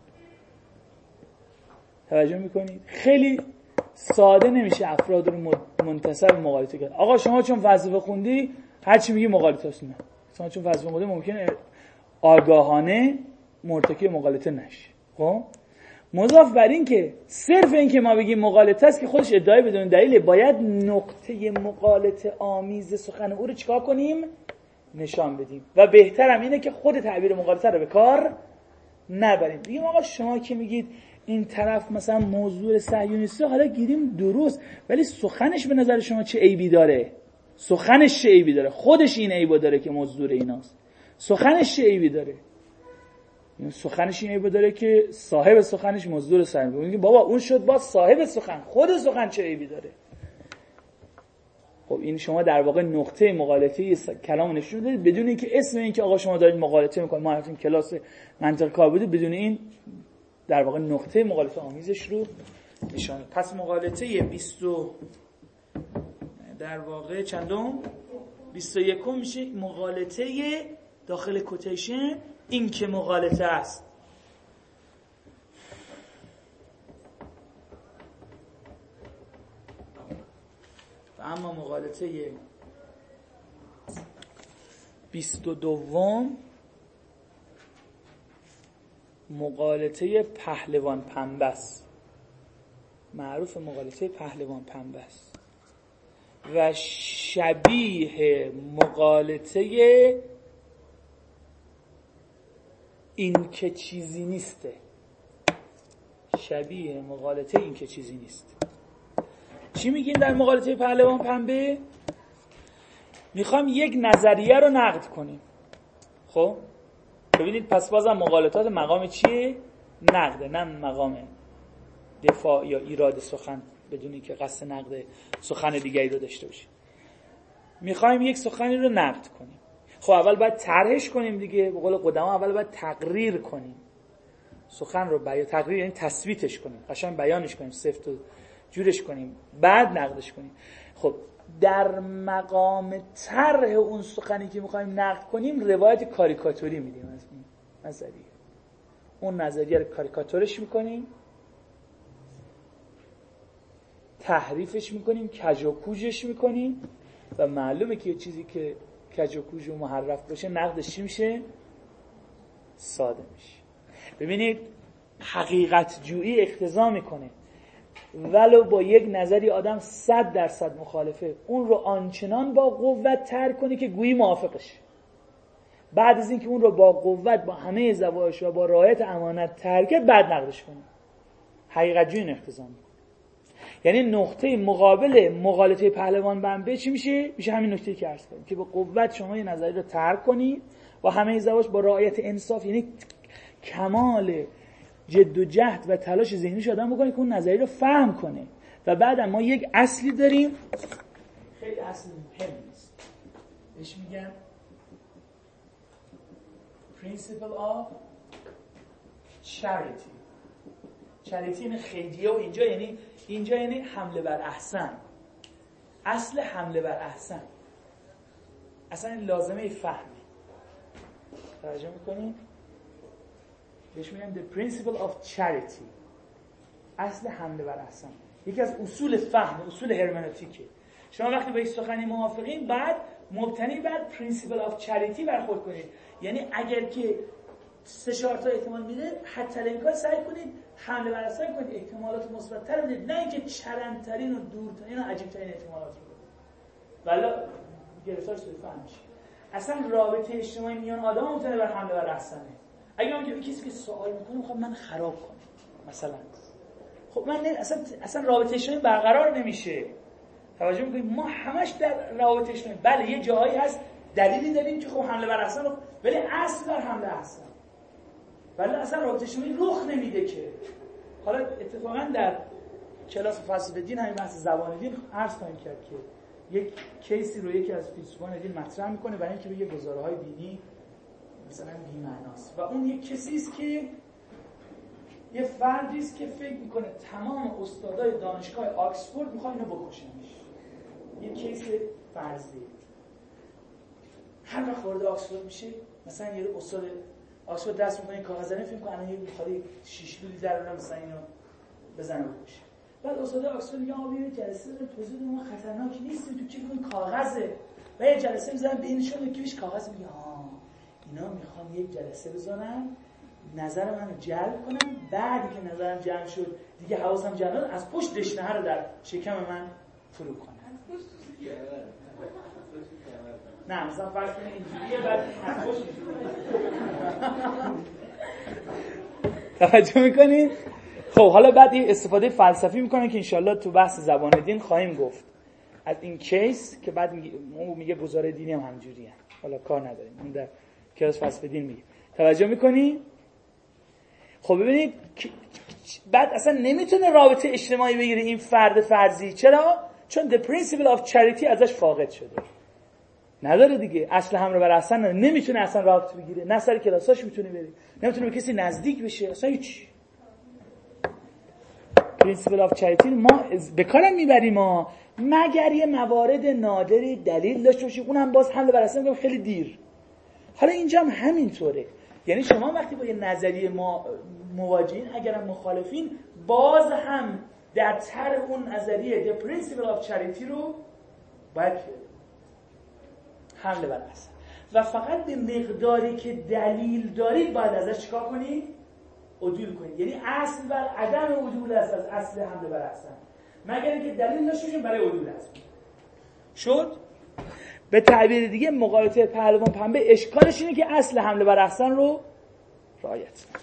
توجه میکنید؟ خیلی ساده نمیشه افراد رو منتصب مغالطه کرد. آقا شما چون فلسفه خوندی هر چی میگی مغالطه است. نه، شما چون فلسفه خوندی ممکنه آگاهانه مرتکب مغالطه نشی. خب مضاف بر این که صرف این که ما بگیم مغالطه است که خودش ادعای بدون دلیل، باید نقطه مغالطه آمیز سخن او رو چیکار کنیم؟ نشان بدیم. و بهترم اینه که خود تعبیر مغالطه رو به کار نبریم. بگیم آقا شما که میگید این طرف مثلا موضوع صهیونیسته، حالا گیریم درست، ولی سخنش به نظر شما چه عیبی داره؟ سخنش چه عیبی داره؟ خودش این عیبو داره که موضوع ایناست. سخنش چه عیبی داره؟ سخنش این عیبو داره که صاحب سخنش مزدور سر میگه بابا اون شد با صاحب سخن، خود سخن چه عیبی داره؟ خب این شما در واقع نقطه مغالطه کلام نشون دادید بدون اینکه اسم این که آقا شما دارید مغالطه میکنید، ما رفتیم کلاس منطق کار بودید، بدون این در واقع نقطه مغالطه آمیزش رو نشون. پس مغالطه 20 در واقع چندم 21 میشه مغالطه داخل کوتیشن این که مغالطه است. و اما مغالطه 22 مغالطه پهلوان پنبه است. معروف مغالطه پهلوان پنبه است و شبیه مغالطه این که چیزی نیسته. شبیه مغالطه این که چیزی نیست. چی میگیم در مغالطه پهلوان پنبه؟ میخوام یک نظریه رو نقد کنیم. خب ببینید پس بازم مغالطات مقام چیه؟ نقده، نه مقام دفاع یا ایراد سخن، بدون اینکه قصد نقد سخن دیگری رو داشته باشیم. میخوایم یک سخنی رو نقد کنیم. خب اول باید طرحش کنیم دیگه، به قول قدما اول باید تقریر کنیم. سخن رو تقریر یعنی تثبیتش کنیم، قشنگ بیانش کنیم، سفت و جورش کنیم، بعد نقدش کنیم. خب در مقام طرح اون سخنی که میخوایم نقد کنیم روایت کاریکاتوری میدیم از این نظریه. اون نظریه رو کاریکاتورش میکنیم، تحریفش میکنیم، کج و کوژش میکنیم و معلومه که یه چیزی که کج و کوژ و محرف باشه نقدش چی میشه؟ ساده میشه. ببینید حقیقت جویی اقتضا میکنه ولو با یک نظری آدم 100% مخالفه، اون رو آنچنان با قوت تر کنه که گویی موافقشه. بعد از اینکه اون رو با قوت با همه زوایاش و با رعایت امانت ترک کرد بعد نقدش کنه. حقیقت جوی این اختزام میکنه. یعنی نقطه مقابل مغالطه پهلوان بنبه چی میشه؟ میشه همین نکته‌ای که عرض کردم که با قوت شما یه نظری رو ترک کنید با همه زوایاش با رعایت انصاف، یعنی کمال جد و جهد و تلاش ذهنیش آدم بکنه که اون نظری رو فهم کنه. و بعد ما یک اصلی داریم خیلی اصل مهم نیست، بهش میگن principle of charity. charity یعنی خیریه و اینجا یعنی حمله بر احسن. اصل حمله بر احسن اصلا لازمه فهمه. توجه میکنید؟ بهش میگن the principle of charity. اصل حمله بر احسن یکی از اصول فهم، اصول هرمنوتیکه. شما وقتی با یک سخنی موافقین بعد مبتنی بر principle of charity برخورد کنید. یعنی اگر که 3-4 تا احتمال میده حتی الامکان سعی کنید حمله بر احسن کنید، احتمالات مثبت‌تر بدید، نه اینکه چرندترین و دورترین و عجیب‌ترین احتمالات رو بدید. والا گرفتار سوء فهم میشه. اصلا رابطه اجتماعی میان آدم مبتنی بر حمله بر احسنه. اگه من میگم کسی که سوال میکنه خب من خراب کنم مثلا، خب من اصلا رابطه اجتماعی برقرار نمیشه. توجه میکنید؟ ما همش در رابطه اجتماعی بله یه جایی هست دلیلی داریم که خب حمله بر احسن رو، ولی اصل بر حمله احسن ولی اصلا رابطه اجتماعی رخ نمیده که. حالا اتفاقا در کلاس فلسفه دین همین بحث زبان دین عرض خواهیم کرد که یک کیسی رو یکی از فیلسوفان دین مطرح میکنه برای اینکه بگه گزاره‌های دینی مثلا بی‌معناست و اون یک کسی است که یه فردی است که فکر میکنه تمام استادای دانشگاه آکسفورد میخوان اینو بکشنش. یه کیس فرضی. هر وقت وارد آکسفورد میشه مثلا یه استاد آکسفورد دست میکنه کاغذ رو فکر میکنه الان یه بخاری شیشلولی در مثلا اینو بزنه بکشه. بعد استاد آکسفورد میگه آقا ببین جلسه رو توضیح بدید ما خطرناک نیستیم تو چه کنیم کاغذه. و یه جلسه میذارن بینشون که میشه کاغذ میگه اینا میخوام یک جلسه بزنن نظر منو جلب کنم، بعدی که نظرم جمع شد دیگه حواسم جمع شد از پشت دشنه رو در شکم من فرو کنم. نه مثلا فرض کنید اینجوریه بعد از پشت توجه میکنید؟ خب حالا بعد این استفاده فلسفی میکنه که انشالله تو بحث زبان دین خواهیم گفت از این کیس که بعد میگه گزاره دینی هم همجوریه. حالا کار نداریم اون در کلاس فلسفه دین میگه. توجه میکنی؟ خب ببینید بعد اصلا نمیتونه رابطه اجتماعی بگیره این فرد فرضی. چرا؟ چون the principle of charity ازش فاقد شده. نداره دیگه، اصل حمله بر احسن نمیتونه اصلا رابطه بگیره، نه سر کلاساش میتونه بره، نمیتونه به کسی نزدیک بشه، اصلا هیچ. principle of charity ما به کارم میبریم مگر یه موارد نادری دلیل داشته باشیم، اونم باز حمله بر احسن خیلی دیر. حالا اینجا هم همینطوره. یعنی شما وقتی با یه نظریه ما مواجهین اگرم مخالفین باز هم در طر اون نظریه the principle of charity رو باید حمله بر احسن و فقط به مقداری که دلیل دارید باید ازش چیکار کنید؟ عدول کنید. یعنی اصل بر عدم عدول است از اصل حمله بر احسن مگر اینکه دلیل داشته باشیم برای عدول است. شد؟ به تعبیر دیگه مغالطه پهلوان پنبه اشکالش اینه که اصل حمله بر احسن رو رعایت کنه.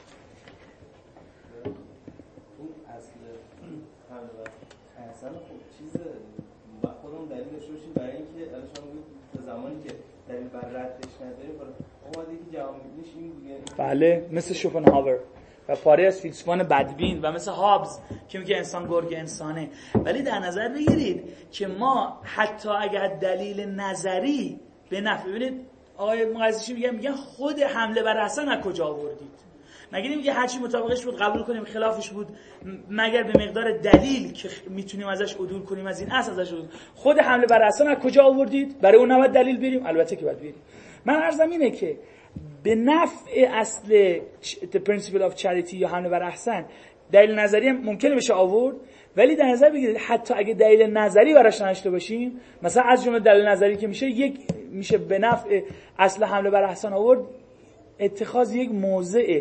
اون اصل حمله بر احسن خب چیزه خودمون دلیل داشته باشیم برای اینکه الان شما میگید تا زمانی که دلیل بر ردش نداریم اومده که جواب میدیش این دیگه. بله مثل شوپنهاور و پاره از فیلسوفان بدبین و مثل هابز که میگه انسان گرگ انسانه. ولی در نظر بگیرید که ما حتی اگر دلیل نظری به نفع، ببینید آقای مقدسی میگن خود حمله بر احسن از کجا آوردید؟ مگه نمیگه هرچی مطابقش بود قبول کنیم خلافش بود مگر به مقدار دلیل که میتونیم ازش عدول کنیم از این اصل ازش عدول. خود حمله بر احسن از کجا آوردید؟ برای اون نباید دلیل بریم؟ البته که باید بریم. من عرضم اینه که به نفع اصل the principle of charity یا حمله بر احسن دلیل نظری هم ممکنه بشه آورد، ولی در نظر بگیرید حتی اگه دلیل نظری براش نداشته باشیم، مثلا از جمله دلیل نظری که میشه به نفع اصل حمله بر احسن آورد اتخاذ یک موضع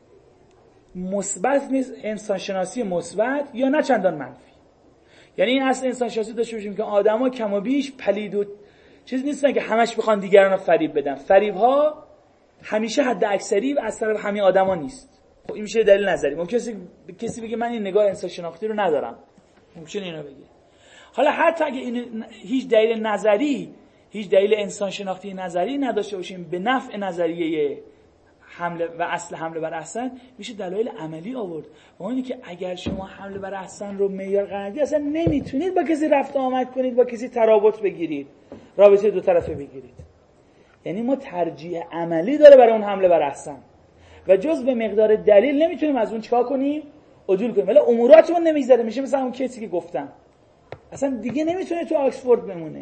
مثبت نیست، انسان شناسی مثبت یا نه چندان منفی. یعنی این اصل انسان شناسی داشته باشیم که آدما کم و بیش پلید و چیز نیستن که همش بخوان دیگران رو فریب بدن. فریب ها همیشه حد اکثری از طرف همه آدما نیست. خب این میشه دلیل نظری. ممکنه کسی بگه من این نگاه انسان شناختی رو ندارم، ممکنه اینو بگه. حالا حتی اگه این هیچ دلیل نظری، هیچ دلیل انسان شناختی نظری نداشته باشیم به نفع نظریه حمله و اصل حمله بر احسن، میشه دلایل عملی آورد. و اونی که اگر شما حمله بر احسن رو معیار قرار بدید، اصلا نمیتونید با کسی رفت آمد کنید، با کسی ترابط بگیرید، رابطه دو طرفه بگیرید. یعنی ما ترجیح عملی داره برای اون حمله بر احسن و جز به مقدار دلیل نمیتونیم از اون چیکار کنیم؟ عدول کنیم. ولی اموراتمون نمیذاره. میشه مثلا اون کسی که گفتم اصلا دیگه نمیتونه تو آکسفورد بمونه.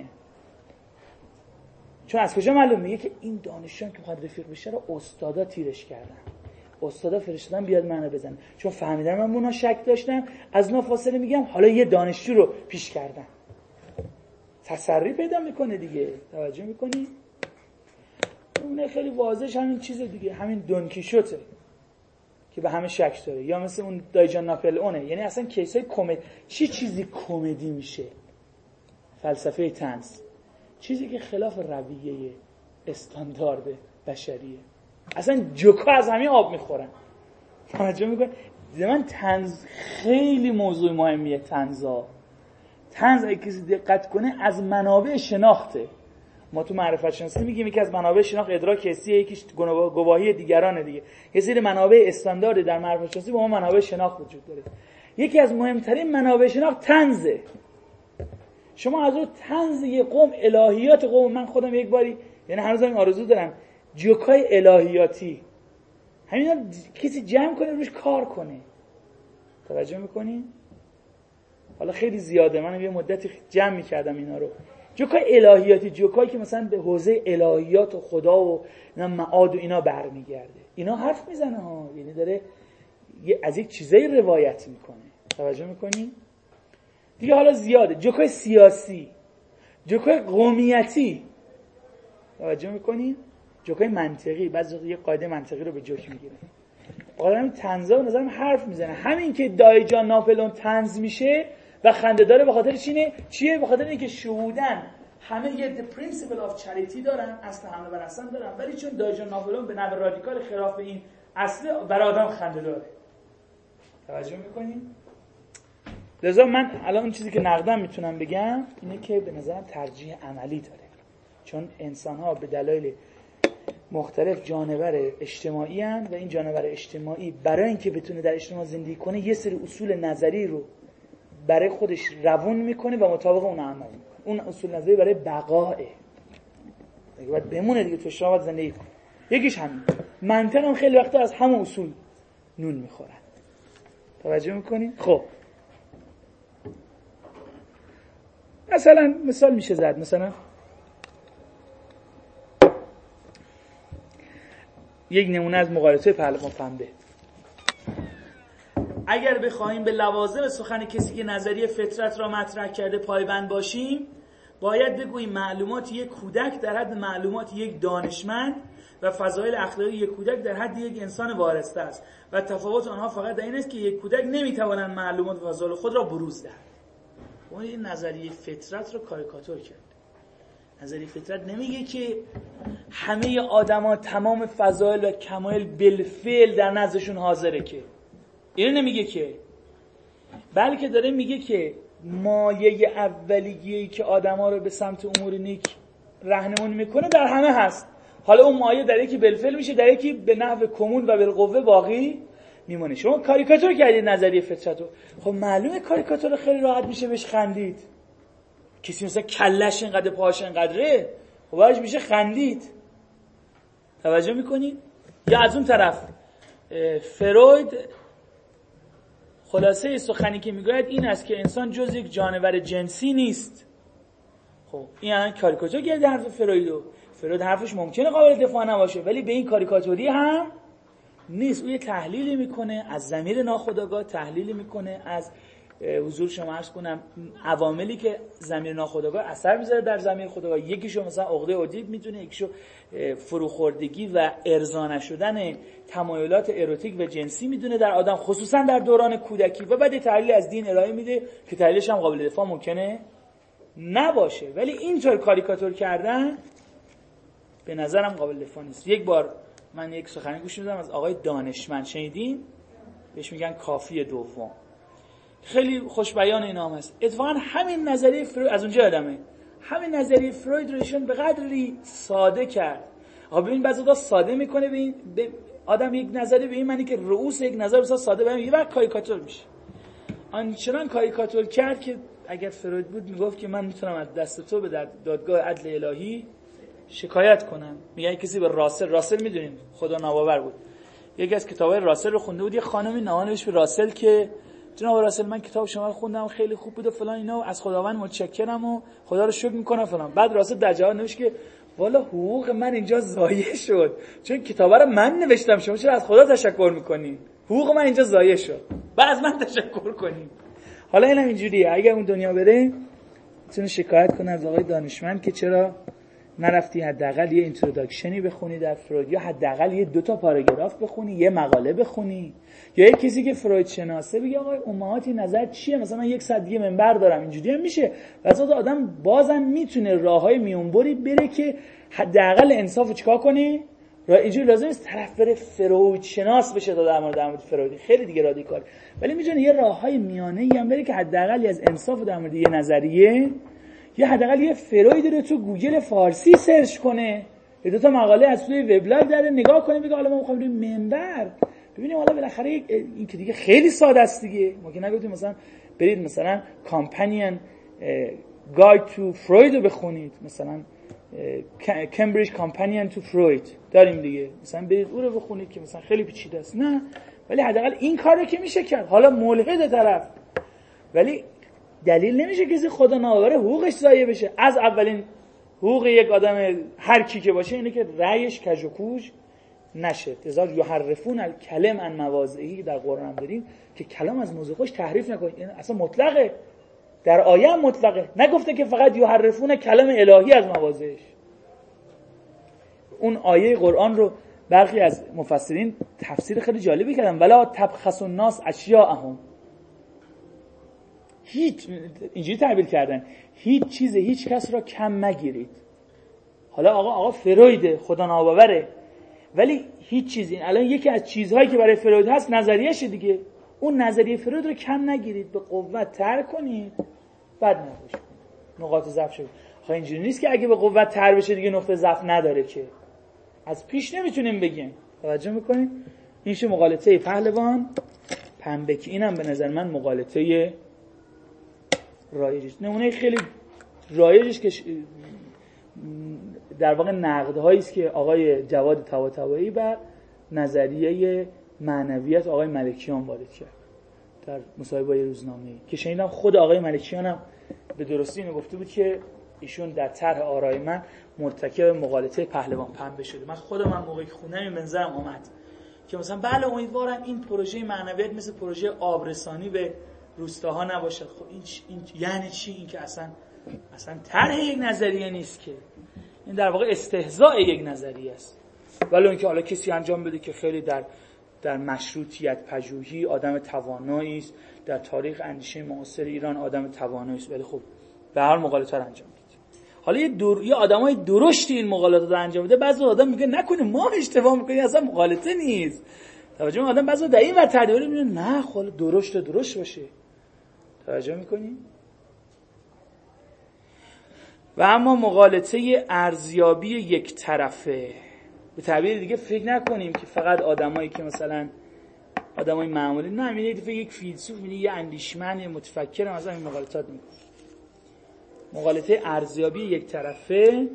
چون از کجا معلوم؟ میگه که این دانشجویی که میخواد رفیق بشه رو استادا تیرش کردن، استادا فرستادن بیاد منو بزنه، چون فهمیدن من اونا شک داشتم، از اونا فاصله میگم، حالا یه دانشجو رو پیش کردن. تسری پیدا میکنه دیگه. توجه میکنی؟ اون خیلی واضح همین چیز دیگه، همین دونکیشوته که به همه شک داره، یا مثل اون دایجان ناپلئونه. یعنی اصلا کیسای کمدی، چیزی کمدی میشه؟ فلسفه طنز، چیزی که خلاف رویه استاندارد بشریه. اصلا جوکا از همین آب میخورن. توجه میکنه؟ من طنز خیلی موضوع مهمیه. طنز اگه کسی دقت کنه از منابع شناخته. ما تو معرفت شناسی میگیم یکی از منابع شناخت ادراک حسیه، یکیش گواهی دیگرانه دیگه. یه سری منابع استاندارد در معرفت شناسی با ما منابع شناخت وجود داره. یکی از مهمترین منابع شناخت طنزه. شما از اون طنز یه قوم، الهیات قوم، من خودم یک باری، یعنی هنوزم این آرزو دارم، جوکای الهیاتی همینا کسی جمع کنه روش کار کنه. توجه میکنی؟ حالا خیلی زیاده، من یه مدتی جمع میکردم اینا رو. جوکای الهیاتی، جوکایی که مثلا به حوزه الهیات و خدا و معاد و اینا برمیگرده. اینا حرف میزنه ها، یعنی داره از یک چیزایی روایت میکنه. توجه میکنی؟ دیگه حالا زیاده. جوکای سیاسی، جوکای قومیتی، توجه میکنی؟ جوکای منطقی، بعضی یه قاعده منطقی رو به جوک میگیره. آدم طنزا به نظرم حرف میزنه. همین که دایجان ناپلئون طنز میشه و خنده داره به خاطر چیه؟ به خاطر اینکه شهودن همه یه the principle of charity دارن، اصل حمله بر احسن دارن، ولی چون دایجان ناپلئون به نحو رادیکال خلاف به این اصل برای آدم خنده داره. توجه میکنی؟ لذا من الان اون چیزی که نقدم میتونم بگم اینه که به نظرم ترجیح عملی داره، چون انسان ها به دلایل مختلف جانور اجتماعی هستند و این جانور اجتماعی برای اینکه بتونه در اجتماع زندگی کنه یه سری اصول نظری رو برای خودش روون میکنه و مطابق اون عمل میکنه. اون اصول نظری برای بقائه، دیگه باید بمونه دیگه، تو شما باید زندگی کنه. یکیش همین. منطق هم خیلی وقتا از همون اصول نون میخورن. توجه میکنین؟ خب مثلا مثال میشه زد، مثلا یک نمونه از مقایسه پهلوان پنبه. اگر بخواهیم به لوازم سخن کسی که نظریه فطرت را مطرح کرده پایبند باشیم، باید بگوییم معلومات یک کودک در حد معلومات یک دانشمند و فضایل اخلاقی یک کودک در حد یک انسان وارسته است و تفاوت آنها فقط در این است که یک کودک نمیتواند معلومات و فضایل خود را بروز دهد. اون این نظریه فطرت رو کاریکاتور کرد. نظریه فطرت نمیگه که همه آدما تمام فضایل و کمال بالفعل در نزدشون حاضره، که اینو نمیگه که، بلکه داره میگه که مایه اولیه‌ای که آدما رو به سمت امور نیک راهنمایی میکنه در همه هست. حالا اون مایه در یکی بالفعل میشه، در یکی به نحو کمون و بالقوه باقی میمونه. شما کاریکاتور کردید نظریه فطرت رو، خب معلومه کاریکاتور خیلی راحت میشه بهش خندید. کسی مثلا کلش اینقدر پاهاش اینقدره، خب باش میشه خندید. توجه میکنید؟ یا از اون طرف فروید خلاصه سخنی که میگوید این است که انسان جز یک جانور جنسی نیست. خب این هم کاریکاتور کرده حرف فرویدو. فروید حرفش ممکنه قابل دفاع نباشه، ولی به این کاریکاتوری هم نیست. او یه تحلیلی میکنه از ضمیر ناخودآگاه، تحلیلی میکنه از حضور شما عرض کنم عواملی که ضمیر ناخودآگاه اثر میذاره در ضمیر خودآگاه. یکیشو مثلا عقده اودیپ میتونه، یکیشو فروخوردگی و ارضا نشدن تمایلات اروتیک و جنسی میدونه در آدم، خصوصا در دوران کودکی، و بعد تحلیل از دین ارائه میده که تحلیلش هم قابل دفاع ممکنه نباشه. ولی اینطور کاریکاتور کردن به نظرم قابل دفاع نیست. یک بار من یک سخنرانی گوش میدم از آقای دانشمند، شنیدین؟ بهش میگن کافی دوم. خیلی خوش بیان اینا هم هست. اتفاقا همین نظریه فروید از اونجا آدمه، همین نظریه فروید رو ایشون به قدری ساده کرد. آقا ببین بعضی وقتا ساده میکنه به آدم یک نظری به این معنی که رؤوس یک نظر بسیار ساده بهم یه وقت کاریکاتور میشه. آنچنان کاریکاتور کرد که اگر فروید بود میگفت که من میتونم از دست تو به دادگاه عدل الهی شکایت کنم. میگه کسی به راسل میدونین خدا ناباور بود، یکی از کتابای راسل رو خونده بود، یه خانمی نامه‌نوشت به راسل که جناب راسل من کتاب شما رو خوندم خیلی خوب بود و فلان اینا، از خداوند متشکرم و خدا رو شکر میکنم فلان. بعد راسل در جواب نوشت که والا حقوق من اینجا ضایع شد، چون کتاب رو من نوشتم، شما چرا از خدا تشکر میکنین؟ حقوق من اینجا ضایع شد، بعد از من تشکر کنین. حالا اینم اینجوریه، اگر اون دنیا بره میتونه شکایت کنه از آقای دانشمند که چرا نرفتی حداقل یه اینتروداکشنی بخونی در فروید، یا حداقل یه 2 پاراگراف بخونی، یه مقاله بخونی، یا یه کسی که فروید شناسه بگه آقای امهاتی نظر چیه، مثلا من 1 ساعت دیگه منبر دارم. اینجوری هم میشه. واسه آدم بازم میتونه راههای میونبری بره که حداقل انصافو چیکار کنه. اینجوری لازم نیست طرف بره فروید شناس بشه تا در مورد فروید، خیلی دیگه رادیکال، ولی میتونه یه راههای میانه‌ای هم بره که حداقل از انصاف در مورد یه نظریه، یا حداقل یه فروید رو تو گوگل فارسی سرچ کنه، یه 2 مقاله از توی وبلاگ داره نگاه کنه، بگه حالا ما می‌خوایم بریم منبر ببینیم. حالا بالاخره این که دیگه خیلی ساده است دیگه. ما که نگفتیم مثلا برید مثلا کامپانیون گاید تو فروید رو بخونید، مثلا کمبریج کامپانیون تو فروید داریم دیگه، مثلا برید اون رو بخونید که مثلا خیلی پیچیده است. نه، ولی حداقل این کار رو که میشه کرد. حالا ملحد طرف، ولی دلیل نمیشه کسی خدا ناباور حقوقش ضایع بشه. از اولین حقوق یک آدم هر کی که باشه اینه که رأیش کج و کوج نشه. لذا یحرفون الکلم عن مواضعه در قرآن هم داریم که کلام از موضوع خوش تحریف نکنید. این اصلا مطلقه، در آیه هم مطلقه، نگفته که فقط یحرفون کلام الهی از مواضعش. اون آیه قرآن رو برخی از مفسرین تفسیر خیلی جالبی کردن، ولا تبخسوا الناس اشیاءهم. هیچ اینجوری تعبیر کردن هیچ چیز هیچ کس را کم نگیرید. حالا آقا فروید خدا ناباوره، ولی هیچ چیزی الان یکی از چیزهایی که برای فروید هست نظریه‌شه دیگه. اون نظریه فروید رو کم نگیرید، به قوت تر کنید، بعد نقدش کنید، نقاط ضعف شد. آخه اینجوری نیست که اگه به قوت تر بشه دیگه نقطه ضعف نداره، که از پیش نمیتونیم بگیم. توجه میکنید؟ اینشه مقالطه پهلوان پنبکی. اینم به نظر من مقالطه رایجش، نمونه خیلی رایجش که در واقع نقدهایی است که آقای جواد طباطبایی بر نظریه معنویت آقای ملکیان وارد کرد در مصاحبه روزنامه‌ای، که شنیدم خود آقای ملکیان هم به درستی اینو گفته بود که ایشون در طرح آرای من مرتکب مقالطه پهلوان پنبه شده. من خودم موقعی که خوندم این منظرم اومد که مثلا بله امیدوارم این پروژه معنویت مثل پروژه آبرسانی به روستاها نباشه. خب این یعنی چی؟ این که اصلا طرح یک نظریه نیست، که این در واقع استهزاء یک نظریه است. ولی اینکه حالا کسی انجام بده که خیلی در مشروطیت پژوهی آدم توانایی است، در تاریخ اندیشه معاصر ایران آدم توانایی است، ولی خب به هر مقالطه رو انجام میده. حالا یه آدمای درشتی این مقالطه رو انجام میده، بعضی آدم میگه نکنه ما اشتباه میکنیم، اصلا مقالطه نیست. توجه می‌کنید؟ آدم بعضی در این ور تعبیر می‌کنه نه خاله درشت باشه. توجه می‌کنید؟ و اما مقالطه ارزیابی یک طرفه، به تعبیر دیگه فکر نکنیم که فقط آدمایی که مثلا آدمای معمولی، نه، می‌بینید یک فیلسوف، می‌بینید یه اندیشمند، یه متفکر مثلا این مقالطات می‌کنه. مقالطه ارزیابی یک طرفه،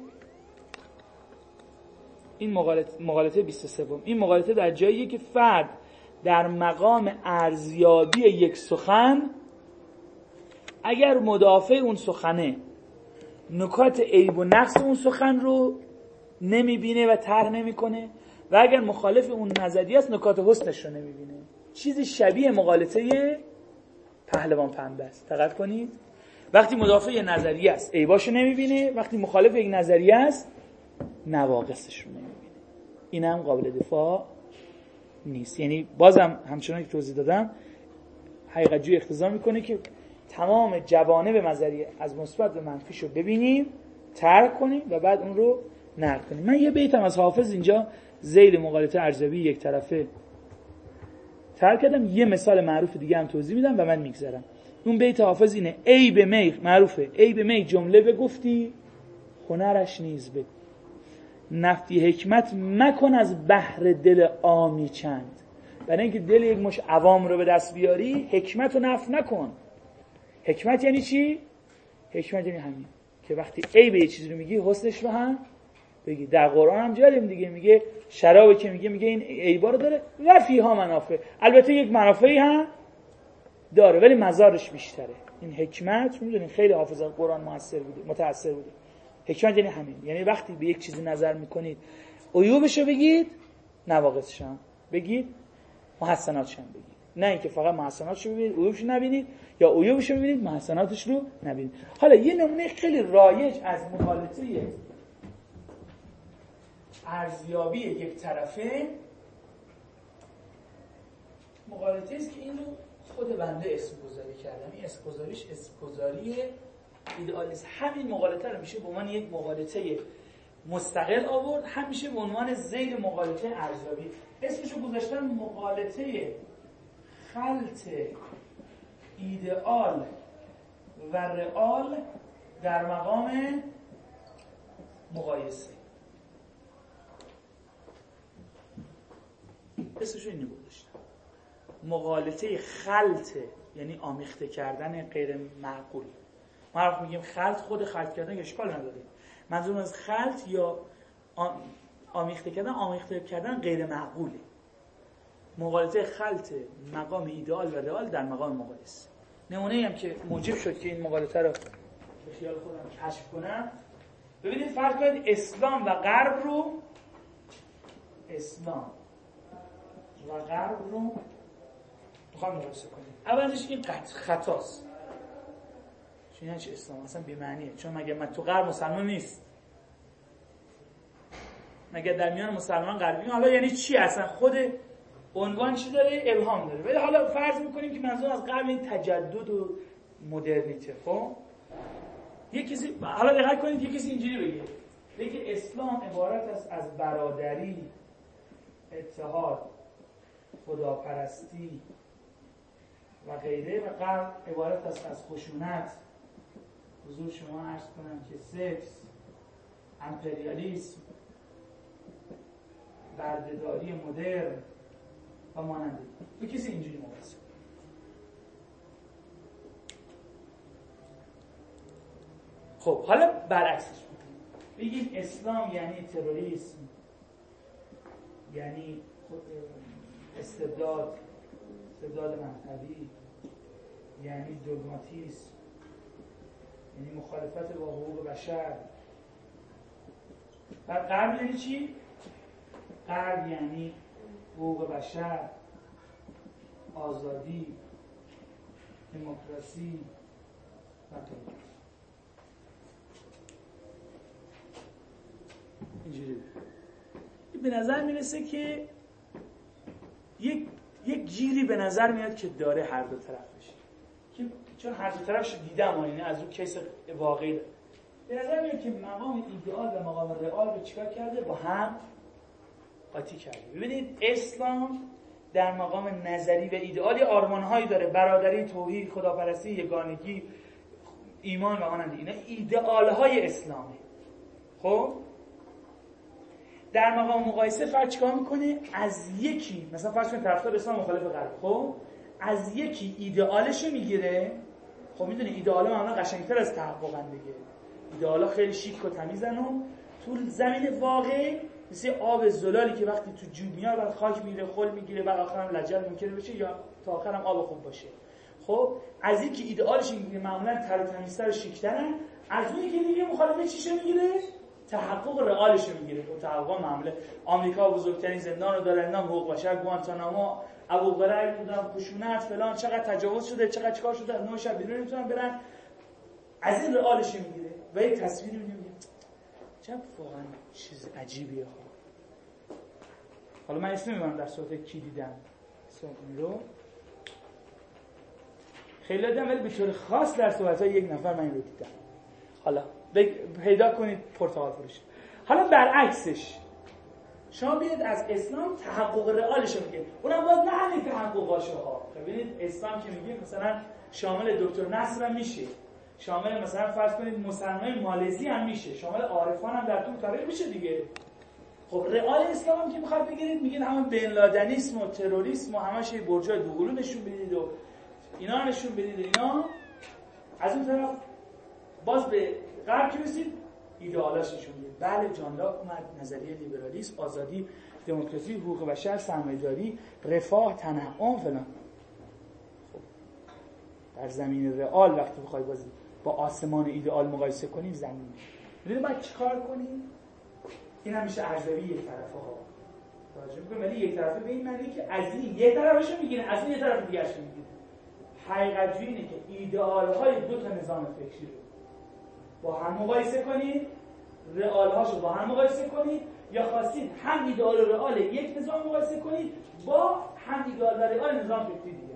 این مقالطه 23. این مقالطه در جاییه که فرد در مقام ارزیابی یک سخن اگر مدافع اون سخنه نکات عیب و نقص اون سخن رو نمیبینه و طرح نمیکنه، و اگر مخالف اون نظریه است نکات حسنش رو نمیبینه. چیزی شبیه مقالطه پهلوان پنبه است. دقت کنید، وقتی مدافع یک نظریه است عیباشو نمیبینه، وقتی مخالف یک نظریه است نواقصش رو نمیبینه. این هم قابل دفاع نیست. یعنی بازم همچنان که توضیح دادم حقیقت جوی اقتضا میکنه که تمام جوانب نظریه از مثبت به منفیشو ببینیم، طرح کنیم و بعد اون رو نقل کنیم. من یه بیتم از حافظ اینجا ذیل مقالطه ارزیابی یک طرفه ترک کردم، یه مثال معروف دیگه هم توضیح میدم و من میگذرم. اون بیت حافظ اینه: ای به می، معروفه، ای به می جمله بگفتی هنرش نیز بگو، نفتی حکمت مکن از بحر دل عامی چند. برای اینکه دل یک مش عوام رو به دست بیاری حکمت رو نفت نکن. حکمت یعنی چی؟ حکمت یعنی همین که وقتی ای به یه چیزی رو میگی حسنش رو هم بگی. در قرآن هم جالب دیگه میگه شرابی که میگه این عیبا رو داره و فیها منافع، البته یک منافعی هم داره ولی مزارش بیشتره. این حکمت میدونین خیلی حافظ قرآن متأثر بوده. حکمت یعنی همین، یعنی وقتی به یک چیزی نظر میکنید عیوبشو بگید، نواقصش هم بگید، محسناتش هم بگید. نه اینکه فقط محسناتش رو ببینید عیوبش نبینید، یا عیوبش رو ببینید محسناتش رو نبینید. حالا یه نمونه خیلی رایج از مغالطه ارزیابی یک طرفه، مغالطه است که این رو خود بنده اسم گذاری کردم. این اسم گذاریش اسم گذاری ایدئالیست. همین مغالطه رو میشه به عنوان یک مغالطه مستقل آورد، هم میشه به عنوان ذیل مغالطه ارزیابی. اسمشو گذاشتن مغالطه خلط ایدئال و رئال در مقام مقایسه. اسمشو اینو گذاشتن مغالطه خلط، یعنی آمیخته کردن غیر معقول. ما وقتی میگیم خلط، خود خلط کردن اشکال نداره. منظور از خلط یا آمیخته کردن غیر معقوله. مغالطه خلط مقام ایدئال و رئال در مقام مقایسه. نمونه‌ای هم که موجب شد که این مغالطه رو به خیال خودم کشف کنم، ببینید فرض کنید اسلام و غرب رو میخوام مقایسه کنیم. اولش این خطاست. چون یعنی چه اسلام اصلا بی‌معنیه. چون مگه من تو غرب مسلمان نیست؟ مگه در میان مسلمان غربی؟ حالا یعنی چی اصلا؟ خود عنوان چی داره؟ ابهام داره. ولی حالا فرض میکنیم که منظور از غرب این تجدد و مدرنیته. خب یه کسی، حالا دقت کنید، یه کسی اینجوری بگه اسلام عبارت است از برادری، اتحاد، خداپرستی و غیره، و غرب عبارت است از خشونت، حضور شما عرض کنم که سکس، امپریالیسم، بردهداری مدرن و مانند این. کسی اینجوری مقایسه. خب حالا برعکسش بگیم اسلام یعنی تروریسم، یعنی استبداد مذهبی، یعنی دوگماتیسم، یعنی مخالفت با حقوق بشر. و غرب یعنی چی؟ غرب یعنی حقوق بشر، آزادی، دموکراسی و غیره. اینجوری به نظر میرسه که یک جیری به نظر میاد که داره هر دو طرفش، که چون هر دو طرفش دیدم و اینه از اون کیس واقعی داره. به نظر میاد که مقام ایدئال و مقام رئال رو چیکار کرده؟ با هم قاطی کرده. ببینید اسلام در مقام نظری و ایدئالی آرمان‌هایی داره، برادری، توحید، خداپرستی، یگانگی، ایمان و مانند اینا ایدئال‌های اسلامه. خب در مقام مقایسه فرد چیکار میکنه؟ از یکی، مثلا فرض کنید طرفدار اسلام مخالف غرب، خب از یکی ایدئالشو میگیره. خب میدونی ایدئالا معمولا قشنگتر از تحققن دیگه. ایدئالا خیلی شیک و تمیزن و تو زمین واقع مثل آب زلالی که وقتی تو جوب میاد بعد خاک میگیره، خل میگیره، بعد آخرام لجن ممکنه بشه یا تا آخرام آب خوب باشه. خب از یکی ایدئالش میگیره، معمولا تر و تمیزتر و شیک‌ترن. از اون یکی دیگه مخالف چیشو میگیره؟ تحقق رئالش رو میگیره. و تحقق معمولا آمریکا بزرگترین زندان رو داره، نام حقوق بشر، گوانتانامو، ابو غریب بودن، خشونت فلان، چقدر تجاوز شده، چقدر چیکار شده، 9 شب بیرون نمیتونن برن. از این رئالش میگیره و یک تصویری میگیره. چه واقعا چیز عجیبیه. حالا من اسم نمیبرم در صورت کی دیدم این رو خیلی دیدم، ولی به طور خاص در صحبت‌های یک نفر من این رو دیدم. حالا پیدا کنید پرتغال فروش. حالا برعکسش شما بیاید از اسلام تحقق رئالش رو بگید، اونم باز نه همین تحققاشه ها. ببینید اسلام که میگه مثلا شامل دکتر نصر هم میشه، شامل مثلا فرض کنید مسلمان مالزی هم میشه، شامل عارفان هم در طول تاریخ میشه دیگه. خب رئال اسلام هم که میخواد بگیرید میگید همون بن لادنیسم و تروریسم و همش برجای دوقلو نشون بدید و اینا نشون بدید. اینا از اون طرف باز به غرب که رسید ایدئالاش نشون میده. بله جان لاک اومد، نظریه لیبرالیسم، آزادی، دموکراسی، حقوق بشر، سرمایه‌داری، رفاه، تنعم فلان. خب در زمین رئال وقتی بخوای با آسمان ایدئال مقایسه کنیم زمین میدونید باید چیکار کنیم؟ این همیشه ارزیابی یک طرفه ها توجه می‌کنیم، ولی یک طرفه به این معنی که از این یک طرفش رو میگیره، از این یک طرف دیگه‌اش رو میگیره. حقیقت جویی اینه که ایدئال‌های دو تا نظام فکری رو با هم مقایسه کنید، رئال‌هاش رو با هم مقایسه کنید، یا خواستید هم ایدئال و رئال یک نظام مقایسه کنید با هم ایدئال و رئال نظام فکری دیگه.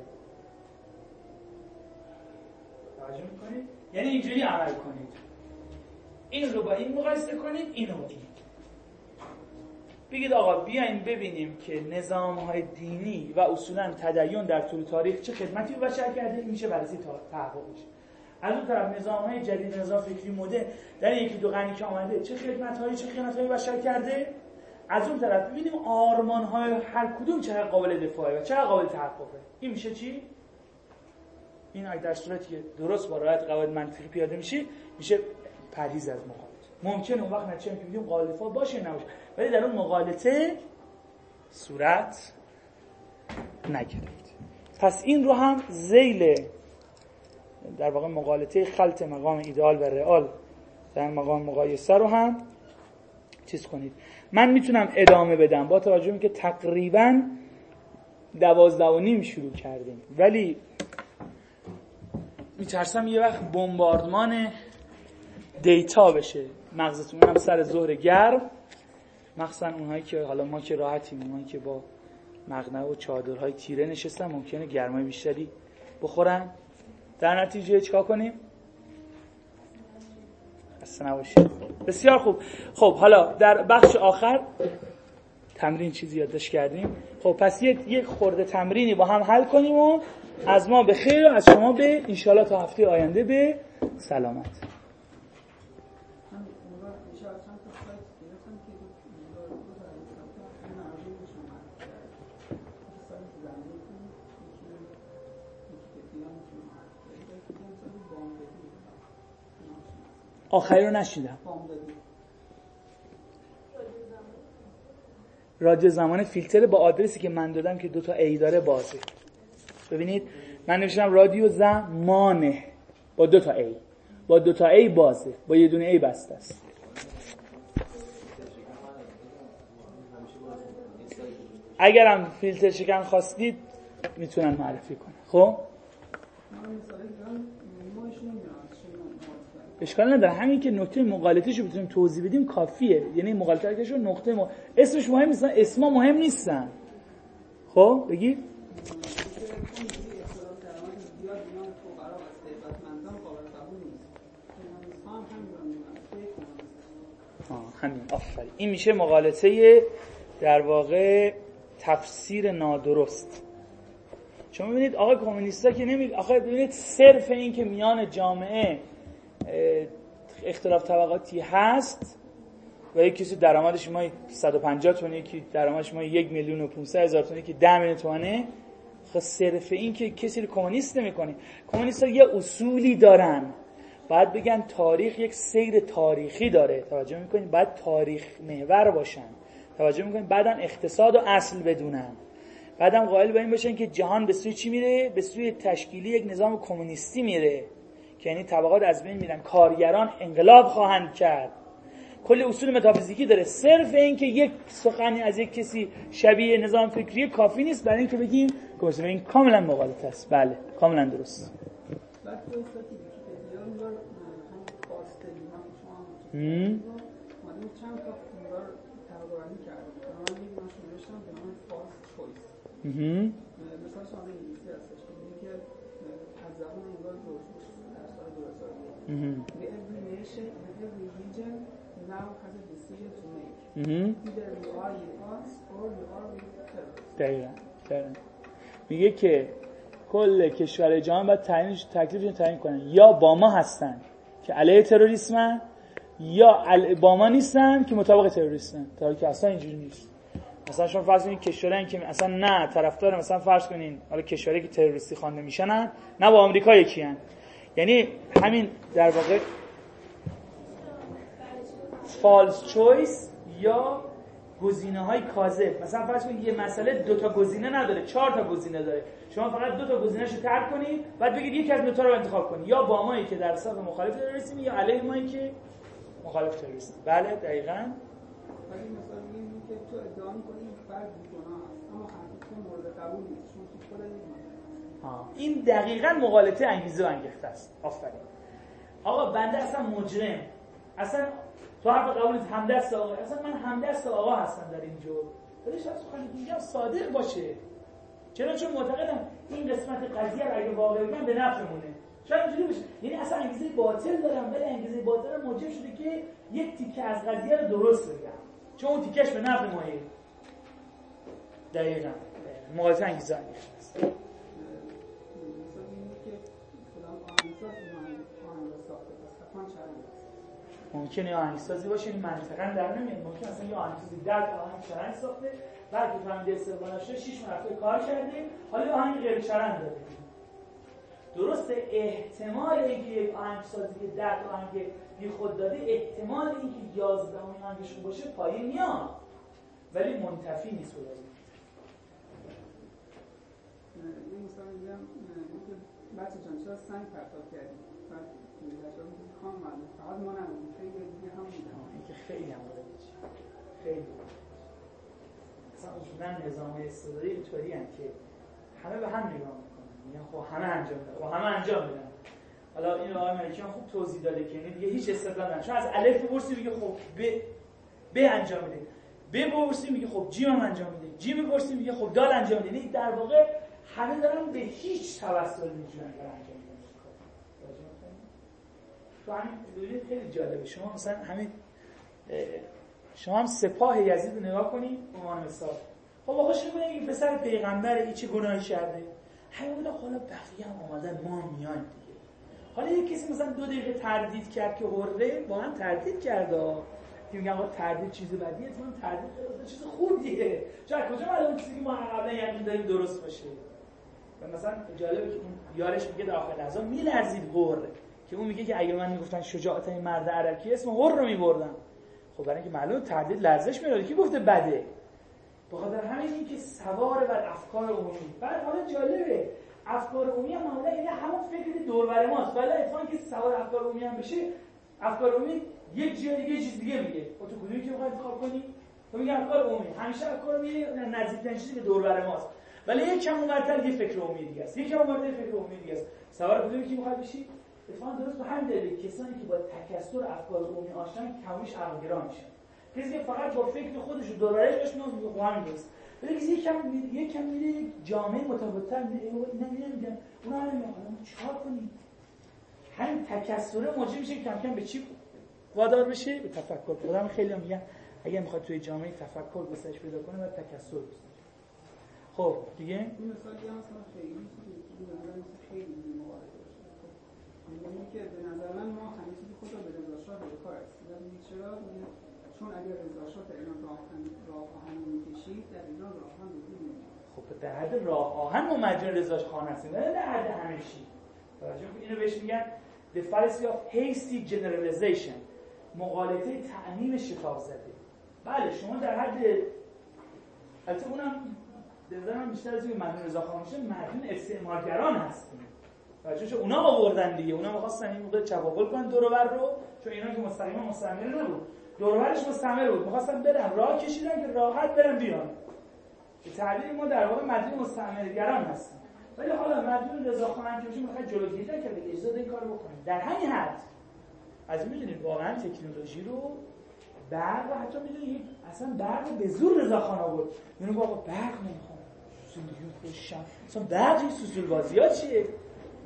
توجه می‌کنید؟ یعنی اینجوری عمل کنید، این رو با این مقایسه کنید، این رو با این. بگید آقا بیاین ببینیم که نظام‌های دینی و اصولاً تدین در طول تاریخ چه خدمتی به بشر کرده، میشه بررسی تحققش. از اون طرف نظام‌های جدید، نظام فکری مدرن در یکی دو قرنی که آمده چه خدمت‌هایی چه خیانت‌هایی بشر کرده. از اون طرف ببینیم آرمان‌های هر کدوم چقدر قابل دفاعه و چقدر قابل تحققه. این میشه چی؟ این اگه در صورتی که درست با رعایت قواعد منطقی پیاده میشه پرهیز از مخالفت. ممکنه اون وقت نتیجه که میگیم قابل دفاع باشه نباشه، ولی در اون مقالطه صورت نگرفت. پس این رو هم ذیل در واقع مقالطه خلط مقام ایدئال و رئال در مقام مقایسه رو هم چیز کنید. من میتونم ادامه بدم با توجه به اینکه تقریباً 12:30 شروع کردیم، ولی میترسم یه وقت بمباردمان دیتا بشه مغزتون هم سر ظهر گرم، مخصوصا اونهایی که حالا ما که راحتیم، اونهایی که با مقنعه و چادرهای تیره نشستن ممکنه گرمای بیشتری بخورن. در نتیجه چیکار کنیم؟ خسته نباشید. بسیار خوب. خب حالا در بخش آخر تمرین چیزی یادداشت کردیم. خب پس یک خورده تمرینی با هم حل کنیم و از ما به خیر و از شما به انشالله تا هفته آینده به سلامت. آخری رو نشیدم. رادیو زمان فیلتر با آدرسی که من دادم که 2 ای داره بازه. ببینید من نوشتم رادیو زمانه با 2 ای، با 2 ای بازه، با یه دونه ای بسته است. اگرم فیلتر شکن خواستید میتونن معرفی کنن. خب اشکال نداره، همین که نکته مقالطه‌شو بتونیم توضیح بدیم کافیه. یعنی مقالطه‌شو نقطه اسمش مهم نیست، اسما مهم نیستن. خب بگید همین آفرین. این میشه مقالطه در واقع تفسیر نادرست. شما ببینید آقا کمونیستا که نمیگه، آخه ببینید صرف این که میان جامعه اختلاف طبقاتی هست و یک کسی درآمدش ماهی 150 تومانه، یکی درآمدش ماهی 1,500,000 تومانه، یکی 10 میلیون تومانه، خب صرف این که کسی رو کمونیست نمی‌کنه. کمونیست‌ها یه اصولی دارن، باید بگن تاریخ یک سیر تاریخی داره، توجه می‌کنید، باید تاریخ محور باشن، توجه می‌کنید، بعداً اقتصاد و اصل بدونن، بعدم قائل به این باشن که جهان به سوی چی میره؟ به سوی تشکیلی یک نظام کمونیستی میره که یعنی طبقات از بین میرن، کارگران انقلاب خواهند کرد. کلی اصول متافیزیکی داره. صرف این که یک سخنی از یک کسی شبیه نظام فکری کافی نیست برای اینکه بگیم که این کاملا مغالطه است. بله کاملا درست. مثلا شما انگلیسی هستش که میگه که از زبان انگار در سال 2000 every nation and every region now has a decision to make. Either you are with us or you are with terrorists. دقیقاً. میگه که کل کشور جهان باید تکلیفشون تعیین کنن، یا با ما هستن که علیه تروریسمن یا با ما نیستن که مطابق تروریستن. تا حالی که اصلا اینجوری نیست. مثلا شما فرض کنید کشورایی که اصلا نه طرفدار، مثلا فرض کنین حالا کشوری که تروریستی خوانده میشن نه با آمریکا یکی ان. یعنی همین در واقع فالس چویس یا گزینه‌های کاذب. مثلا فرض کنید یه مسئله 2 تا گزینه نداره، 4 تا گزینه داره. شما فقط 2 تا گزینه‌شو ترک کنید، بعد بگید یکی از 2 تا رو انتخاب کنید، یا با مایی که در صف مخالف تروریستی یا علیه مایی که مخالف تروریستی. بله دقیقاً. ولی مثلا میگیم که تو ادعا می‌کنی فرد گناه است، اما حقیقت مورد قبول نیست، چون تو خودت این دقیقاً مغالطه انگیزه و انگیخته است. آفرین. آقا بنده اصلا مجرم، اصلا تو حرف قبولت همدست آقا، اصلا من همدست آقا هستم در این جور. ولی شاید سخنی میگم صادق باشه. چرا؟ چون معتقدم این قسمت قضیه رو اگه واقعی بگم به نفعمونه. شاید اینجوری باشه. یعنی اصلا انگیزه باطل دارم، ولی انگیزه باطل موجب شده که یک تیکه از قضیه رو درست بگم. چون اون تیکش به نفع ماست. دقیقاً. مغالطه انگیزه است. ممکنه یه آهنگسازی باشه، این منطقاً در نمیاد. ممکنه اصلا یه آهنگسازی 10 تا آهنگ چرند ساخته، بعد که فهمیده استقبال شده 6 مرتبه کار کرده، حالا یه آهنگ غیر چرند داره. درسته احتمال اینکه یک آهنگسازی که 10 تا آهنگ بیخود داده، احتمال اینکه 11 آهنگشون باشه پایین میاد، ولی منتفی نیست بودن. این مثلا میگم بچه جان چرا سنگ پرتاب کردیم؟ خواهم معلوم فقط ما نمونیم، خیلی دیگه هم بودم. این که خیلی هم بوده خیلی اصلا اصولا نظام استعدادی اینطوری هست که همه به هم نگاه میکنن، میگن خب همه انجام میدن، خب همه انجام میدن. حالا این آقای ملکیان خوب توضیح داده که دیگه هیچ استدلال نداره. چون از الف بپرسی میگه خب ب انجام میده، ب بپرسی میگه خب جیم هم انجام میده، جیم بپرسی میگه خب دال انجام میده. یعنی در واقع همه دارن به هیچ توسل نمیتونن انجام بدن. تو همین ببینید خیلی جالبه. شما مثلا همین شما هم سپاه یزید رو نگاه کنید به عنوان مثال. خب آقا شما این پسر پیغمبر این چه گناهی کرده؟ همین بوده حالا بقیه هم اومدن ما میایم دیگه. حالا یک کسی مثلا 2 دقیقه تردید کرد که هره با هم تردید کرده. که میگن آقا تردید چیز بدیه، تو تردید چیز خوبیه. چرا کجا معلومه چیزی که ما قبلا یقین داریم درست باشه؟ و مثلا جالبه که اون یارش میگه در آخر لحظه میلرزید هره، که اون میگه که اگه من میگفتن شجاعت این مرد عربی اسم هر رو میبردم. خب برای اینکه معلومه تردید لرزش میاره، کی گفته بده؟ بخاطر همین این که سوار بر افکار عمومی. بعد حالا جالبه افکار عمومی هم معمولا یعنی همون فکری دور بر ماست، ولی اتفاقا که سوار افکار عمومی هم بشه، افکار عمومی یک جای دیگه چیز دیگه میگه. تو کدومی که میخوای انتخاب کنی؟ تو میگی افکار عمومی. همیشه افکار عمومی نزدیکترین چیزی به دور بر ماست، ولی یکم اونورتر یه فکر عمومی دیگه است. یکم اونورتر فکر عمومی دیگه است. سوار کدومی که میخوای بشی؟ اتفاقا درست به همین دلیل کسانی که با تکثر افکار عمومی آشنان کمیش عقلگرا میشن. کسی که فقط با فکر خودش و دوربرش آشناست میگه همین درست. ولی کسی یکم میره یک جامعه متفاوت‌تر اینا میگن اونا هم میگن چیکار کنیم؟ همین تکثر موجب میشه کم کم به چی وادار بشه؟ به تفکر. خودم خیلی میگن اگه میخواد توی جامعه تفکر گسترش پیدا کنه باید تکثر بشه. خب دیگه این مثال دیگه مثلا خیلی مواردی میگه که به نظر من ما همه چیزی خود رو به رضا شاه به کار رسید. میگه چرا؟ چون اگر رضا شاه در ایران راه آهن میکشید در ایران راه آهن وجود نمی‌داشت. خب در حد راه آهن ما مجال رضا خان هستیم، ولی در حد همه چی. توجه کنید اینو بهش میگن the fallacy of hasty generalization، مغالطه تعمیم شتاب زده. بله شما در حد البته اونم به نظر من بیشتر از این مدیون رضا خان باشه مدیون استعمارگران هستیم. چون اونا آوردن دیگه، اونا می‌خواستن این موقع چپاول کنن دور و بر رو، چون اینا که مستقیما مستعمره نبود، دور و برش مستعمره بود، می‌خواستن برن راه کشیدن که راحت برن بیان. به تعبیر ما در واقع مدیون مستعمرگران هستیم. ولی حالا مدیون رضا خان که می‌خواد جلوگیری کرده که اجازه این کارو بکنه. در همین حد از می‌دونید واقعا تکنولوژی رو برق و حتی می‌دونید اصلا برق به زور رضا خان آورد. میگه آقا برق نمی‌خوام. زندگی خوشم. اصلا برق این سوسول بازی‌ها چیه؟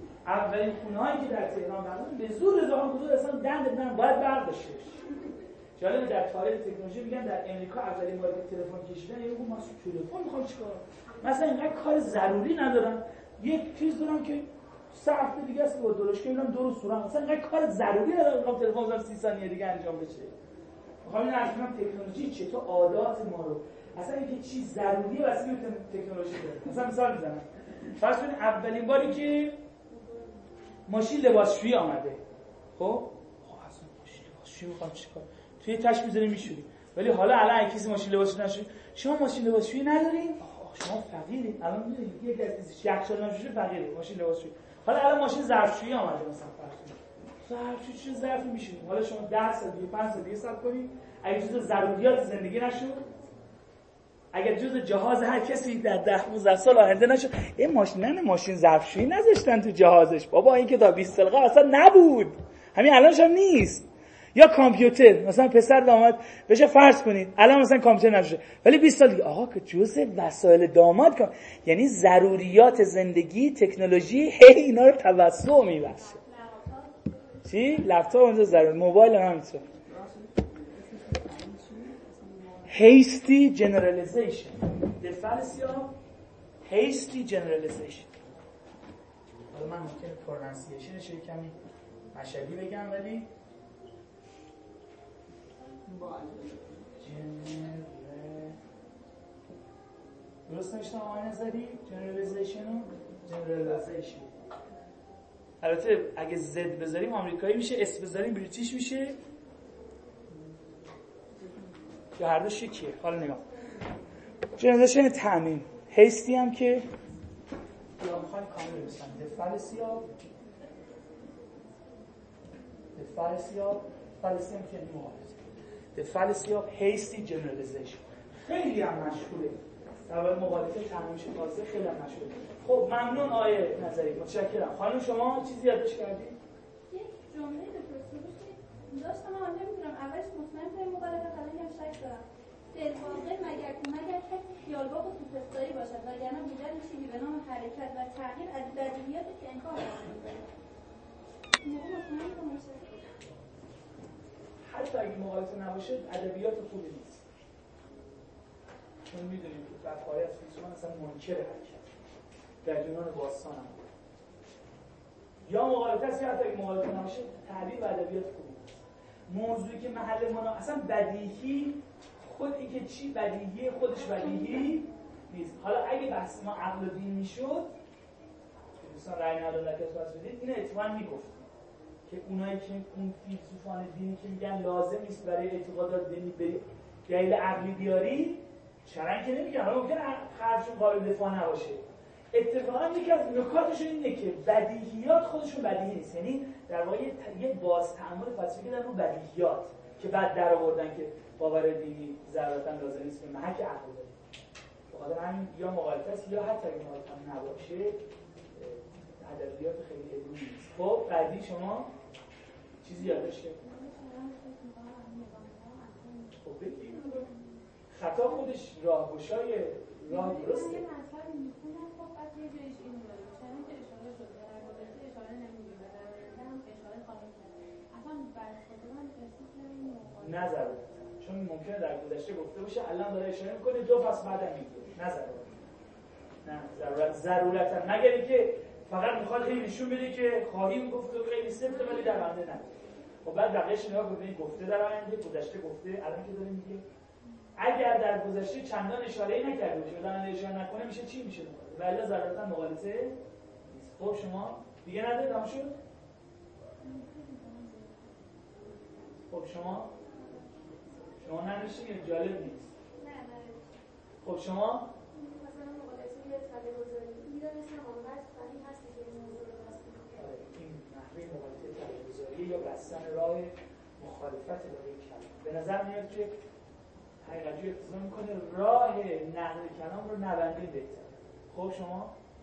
اولین خونه‌هایی که در تهران برداشتن به زور رضا خان گذاشت اصلا دند باید برق بشه. جالب در تاریخ تکنولوژی میگن در امریکا اولین بار که تلفن کشیدن یه گفت واسه تلفن میخوام چیکار؟ مثلا اینقدر کار ضروری ندارم. یک چیز دارم که 3 هفته دیگه است با درشکه میرم 2 روز سورم. مثلا اینقدر کار ضروری ندارم میخوام تلفن بزنم 30 ثانیه دیگه انجام بشه. میخوام این از تکنولوژی چطور عادات ما رو اصلا اینکه چیز ضروریه واسه تکنولوژی داره. مثلا مثال میزنم. فرض کنید اولین باری که ماشین لباسشویی آمده. خب اصلا ماشین لباسشویی میخوام چیکار؟ توی تاش میذاری میشوری. ولی حالا الان کسی ماشین لباسشویی نشوی. شما ماشین لباسشویی ندارین؟ شما فقیرین. الان میدونید یک از یخچال نشویی فقیره، ماشین لباسشویی. حالا الان ماشین ظرفشویی آمده مثلا فرض کنید. ظرفشویی چه ظرفی میشونید؟ حالا شما 10 سال دیگه 5 سال دیگه صبر کنید. اگه جزء ضروریات زندگی نشد، اگر جزء جهاز هر کسی در 10-15 سال آینده نشد، این ماشین ظرفشویی نذاشتن تو جهازش. بابا این که تا 20 سال قبل اصلا نبود. همین الانش هم نیست. یا کامپیوتر مثلا پسر داماد بشه فرض کنید الان مثلا کامپیوتر نشه ولی 20 سال دیگه آقا که جزء وسایل داماد کن. یعنی ضروریات زندگی تکنولوژی اینا رو توسع میبخشه. چی؟ لپتاپ اونجا ضروری، موبایل هم همینطور. Hasty generalization. The fallacy of hasty generalization. حالا من ممکنه پرونانسیشنش یه کمی مشهدی بگم ولی درست نوشتم آقای نظری؟ generalization. البته اگه زد بذاریم آمریکایی میشه، اس بذاریم بریتیش میشه، یا هر دوش یکیه. حالا نگاه generalization تعمیم. hasty هم که یا میخوایم کامل بسن the fallacy هم که نمارز the fallacy of hasty generalization خیلی هم مشهوره. اول مقالطه تعمیمش تازه خیلی هم مشهوره. خب ممنون آیه نظری، متشکرم. خانم شما چیزی یادش کردید؟ یک جمله داشتم من نمیدونم اولش مطمئن به مقالطه خیلی هم شک دارم. در واقع مگر کسی خیالباف و سوءاستفاده باشد وگرنه وجود چیزی به نام حرکت و تغییر از بدیهیات که انکار نمی‌کنه. حتی اگه مقالطه نباشه ادبیات خوبی نیست. چون میدونیم که در پایه از فیلسوفان اصلا منکر حرکت در یونان باستان هم بود. یا مقالطه است یا حتی اگه مقالطه نباشه تعبیر و ادبیات خوبی نیست. موضوعی که محل اصلا بدیهی خود این که چی بدیهی خودش بدیهی نیست. حالا اگه بحث ما عقل و دین میشد مثلا رأی ندادن لکس بس بدید اینو اتفاقا میگفتیم که اونایی که اون فیلسوفان دینی که میگن لازم نیست برای اعتقادات دینی به دلیل عقلی بیاری چرا که نمیگن. حالا ممکنه خرجشون قابل دفاع نباشه. اتفاقا یکی از نکاتشون اینه که بدیهیات خودشون بدیهی نیست. یعنی در واقع یه باز تعامل فلسفی در رو بدیهیات که بعد در آوردن که باور دینی ضرورتاً لازم نیست که محک عقل داره. بخاطر همین یا مقالطه است یا حتی اگه مقالطه نباشه ادبیات خیلی علمی نیست. خب بعدی شما چیزی یادش کرد؟ خب بگید خطا خودش راهگشای راه درسته. یه مطلبی میخونم خب بعد یه جایش این داره چنان که اشاره شده در گذشته اشاره نمی‌کنه و در آینده هم اشاره خواهیم کرد. اصلا بر خود من کسی که نظر چون ممکنه در گذشته گفته باشه الان داره اشاره میکنه 2 فصل بعدم میگه نه ضرورتا مگر اینکه فقط میخواد هی نشون بده که خواهیم گفت و خیلی سفته ولی در آینده نه. خب بعد بقیه‌اش نگاه کنید گفته در آینده گذشته گفته الان که داره میگه اگر در گذشته چندان اشاره‌ای نکرده باشه الان اشاره نکنه میشه چی میشه ولی ضرورتا مقایسه نیست. خب شما دیگه نداره تمام شد. خب شما ننوشید جالب نیست. نه خب شما مثلا مقایسه یه طبقه گذاری می‌دونستم اونقدر صحیح هست که این موضوع رو بس این نحوه مقایسه طبقه گذاری یا بستن راه مخالفت با یک کلام به نظر میاد که حقیقتاً اقتضا میکنه راه نقل کلام رو نبندین بهتر. خب شما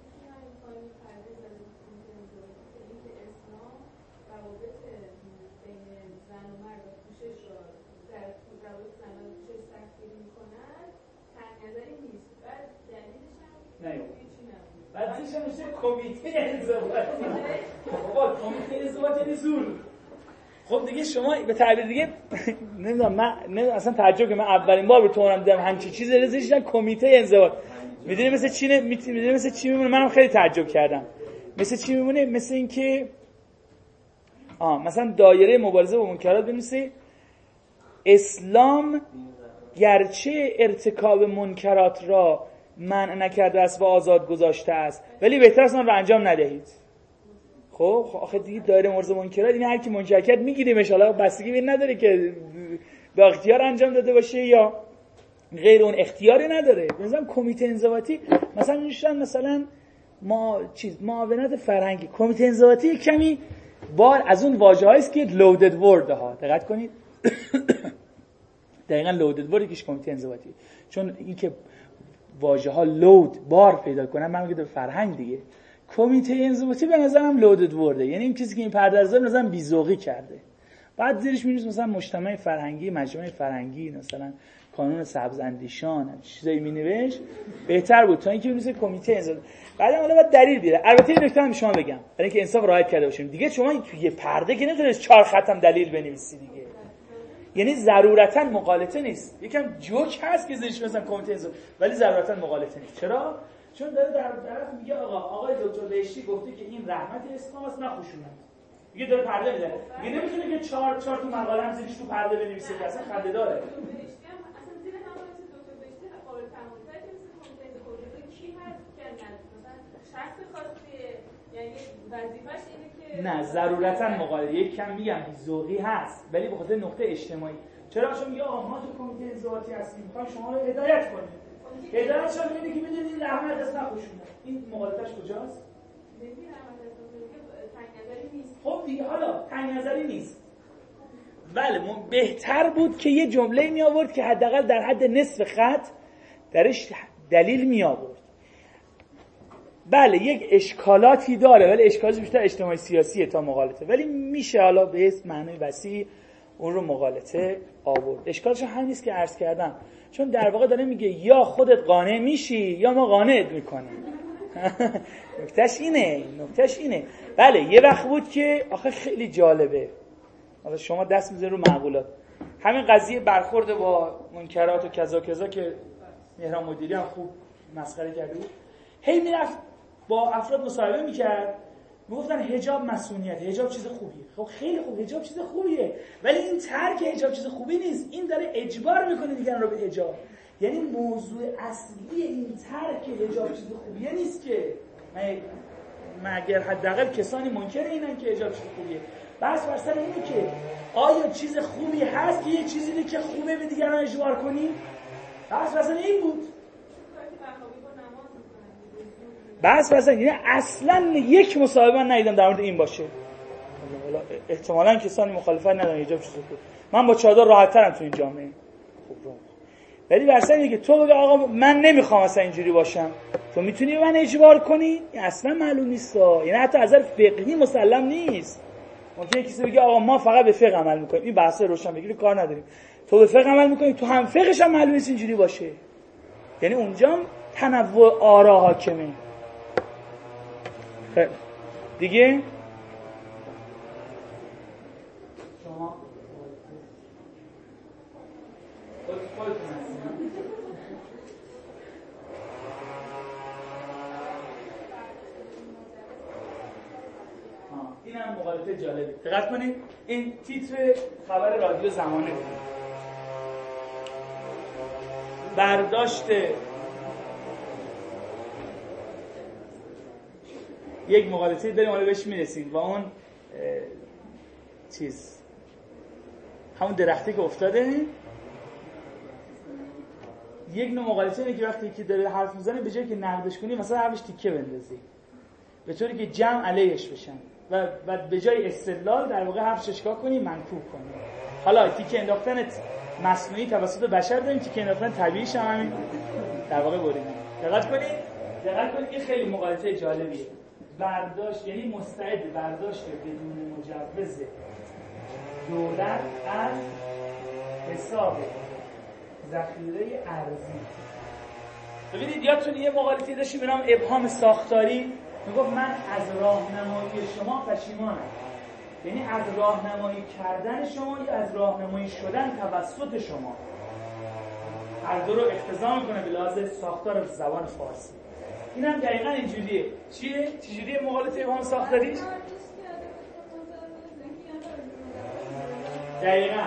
روابط بین زن و مرد و پوشش را در روابط زن و پوشش سختگیری میکنن تنگ نظری نیست. بعد دلیلش هم هیچی نبود. بعد چیش هم میشه کمیته انضباطی. بابا کمیته انضباطی یعنی زور. خب دیگه شما به تعبیر دیگه نمیدونم، من اصلا تعجب که من اولین بار به تو اونم دیدم همچین چیزی رسیدن کمیته انضباط. میدونی مثل چی مثل چی میمونه؟ منم خیلی تعجب کردم. مثل چی میمونه؟ مثل اینکه مثلا دایره مبارزه با منکرات بنویسی اسلام گرچه ارتکاب منکرات را منع نکرده است و آزاد گذاشته است، ولی بهتر است آن را انجام ندهید. خب آخه دیگه دایره مبارزه با منکرات این هر کی منکر کرد میگیریمش، حالا بستگی به این نداره که با اختیار انجام داده باشه یا غیر اون اختیاری نداره. مثلا کمیته انضباطی مثلا میشن مثلا معاونت فرهنگی. کمیته انضباطی کمی بار از اون واژه‌هایی است که لودد ورد ها، دقت کنید. دقیقاً لودد وردی که کمیته انضباطی، چون این که واژه‌ها لود بار پیدا کنن، من میگم فرهنگ دیگه. کمیته انضباطی به نظرم لودد ورده، یعنی این کسی که این پردازه به نظرم بی‌ذوقی کرده. بعد زیرش می‌نویسه مثلا مجتمع فرهنگی، مجمع فرهنگی، مثلا کانون سبزاندیشان، چیزایی می‌نوشت بهتر بود تا اینکه بنویسه کمیته انضباطی. بعدم حالا باید دلیل بیاره. البته این نکته هم شما بگم برای اینکه انصاف رعایت کرده باشیم. دیگه شما توی یه پرده که نمی‌تونید 4 خط هم دلیل بنویسی دیگه. یعنی ضرورتاً مقالطه نیست. یکم جوک هست که زیرش مثلا کمیته انضباطی، ولی ضرورتاً مقالطه نیست. چرا؟ چون داره در طرف میگه آقای دکتر بهشتی گفته که این رحمت اسلام است نه خشونت. دیگه داره پرده میزنه. دیگه نمیتونه که 4 تو مقاله هم زیرش تو پرده بنویسه که اصلا خنده داره. نه ضرورتاً مقالطه، یک کم میگم ذوقی هست ولی به خاطر نقطه اجتماعی. چرا؟ چون میگه ما تو کمیته انضباطی هستیم، میخوایم شما رو هدایت کنیم. هدایت شما میگه که میدونید رحمت است نه خشونت. این مقالطه‌اش کجاست؟ خب دیگه حالا تنگ نظری نیست. بله بهتر بود که یه جمله می آورد که حداقل در حد نصف خط درش دلیل می آورد. بله یک اشکالاتی داره ولی اشکالش بیشتر اجتماعی سیاسیه تا مقالطه، ولی میشه حالا به اسم معنی وسیع اون رو مقالطه آورد. اشکالش همین نیست که عرض کردم، چون در واقع داره میگه یا خودت قانع میشی یا ما قانعت میکنیم. نکتهش اینه. بله یه وقت بود که آخه خیلی جالبه، حالا شما دست میذاری رو معقولات، همین قضیه برخورد با منکرات و کذا کذا که مهران مدیری هم خوب مسخره کرده بود، هی میرفت با افراد مصاحبه میکرد، میگفتن حجاب مسئولیت، حجاب چیز خوبیه. خب خیلی خوب، حجاب چیز خوبیه، ولی این ترک حجاب چیز خوبی نیست، این داره اجبار میکنه دیگران رو به حجاب. یعنی موضوع اصلی این ترک حجاب چیز خوبیه نیست که مگر حداقل کسانی منکر اینن که حجاب چیز خوبیه. بس بر سر اینه که آیا چیز خوبی هست که یه چیزی که خوبه به دیگران اجبار کنی؟ بس بر سر این بود. بس مثلا یعنی اصلا یک مصاحبه من ندیدم در مورد این باشه. احتمالاً کسانی مخالفت ندارن حجاب چیز خوبه. من با چادر راحت ترم تو این جامعه. خب ولی برسن اینه که تو بگه آقا من نمیخوام اصلا اینجوری باشم، تو میتونی من اجبار کنی؟ اصلا معلوم نیست. یعنی حتی از نظر فقهی مسلم نیست. ممکنه کسی بگه آقا ما فقط به فقه عمل میکنیم، این بحث روشن بگیری کار نداریم، تو به فقه عمل میکنی، تو هم فقهش هم معلوم نیست اینجوری باشه. یعنی اونجا تنوع آرا حاکمه. خیلی دیگه شما این هم مقالطه جالبی. دقت کنید این تیتر خبر رادیو زمانه بود. برداشت یک مقالطه داریم حالا بهش میرسیم با اون چیز همون درختی که افتاده. یک نوع مقالطه اینه که وقتی که داره حرف میزنه به جایی که نقدش کنی مثلا حرفش تیکه بندازی به طوری که جمع علیهش بشن و به جای استدلال در واقع حرفش اشکال کنی، منکوب کنی. حالا تیکه انداختن مصنوعی توسط بشر داریم، تیکه انداختن طبیعیش هم همین در واقع بریدن. دقت کنید این خیلی مقالطه جالبیه. برداشت یعنی مستعد برداشت بدون مجوز دولت از حساب ذخیره ارزی. ببینید یادتون یه مقالطه‌ای داشتیم به نام ابهام ساختاری، میگفت من از راهنمایی شما پشیمانم. یعنی از راهنمایی کردن شما یا از راهنمایی شدن توسط شما. هر دو رو اقتضا میکنه به لحاظ ساختار زبان فارسی. این هم دقیقا اینجوریه. چجوریه مقالطه ابهام ساختاریش؟ دقیقا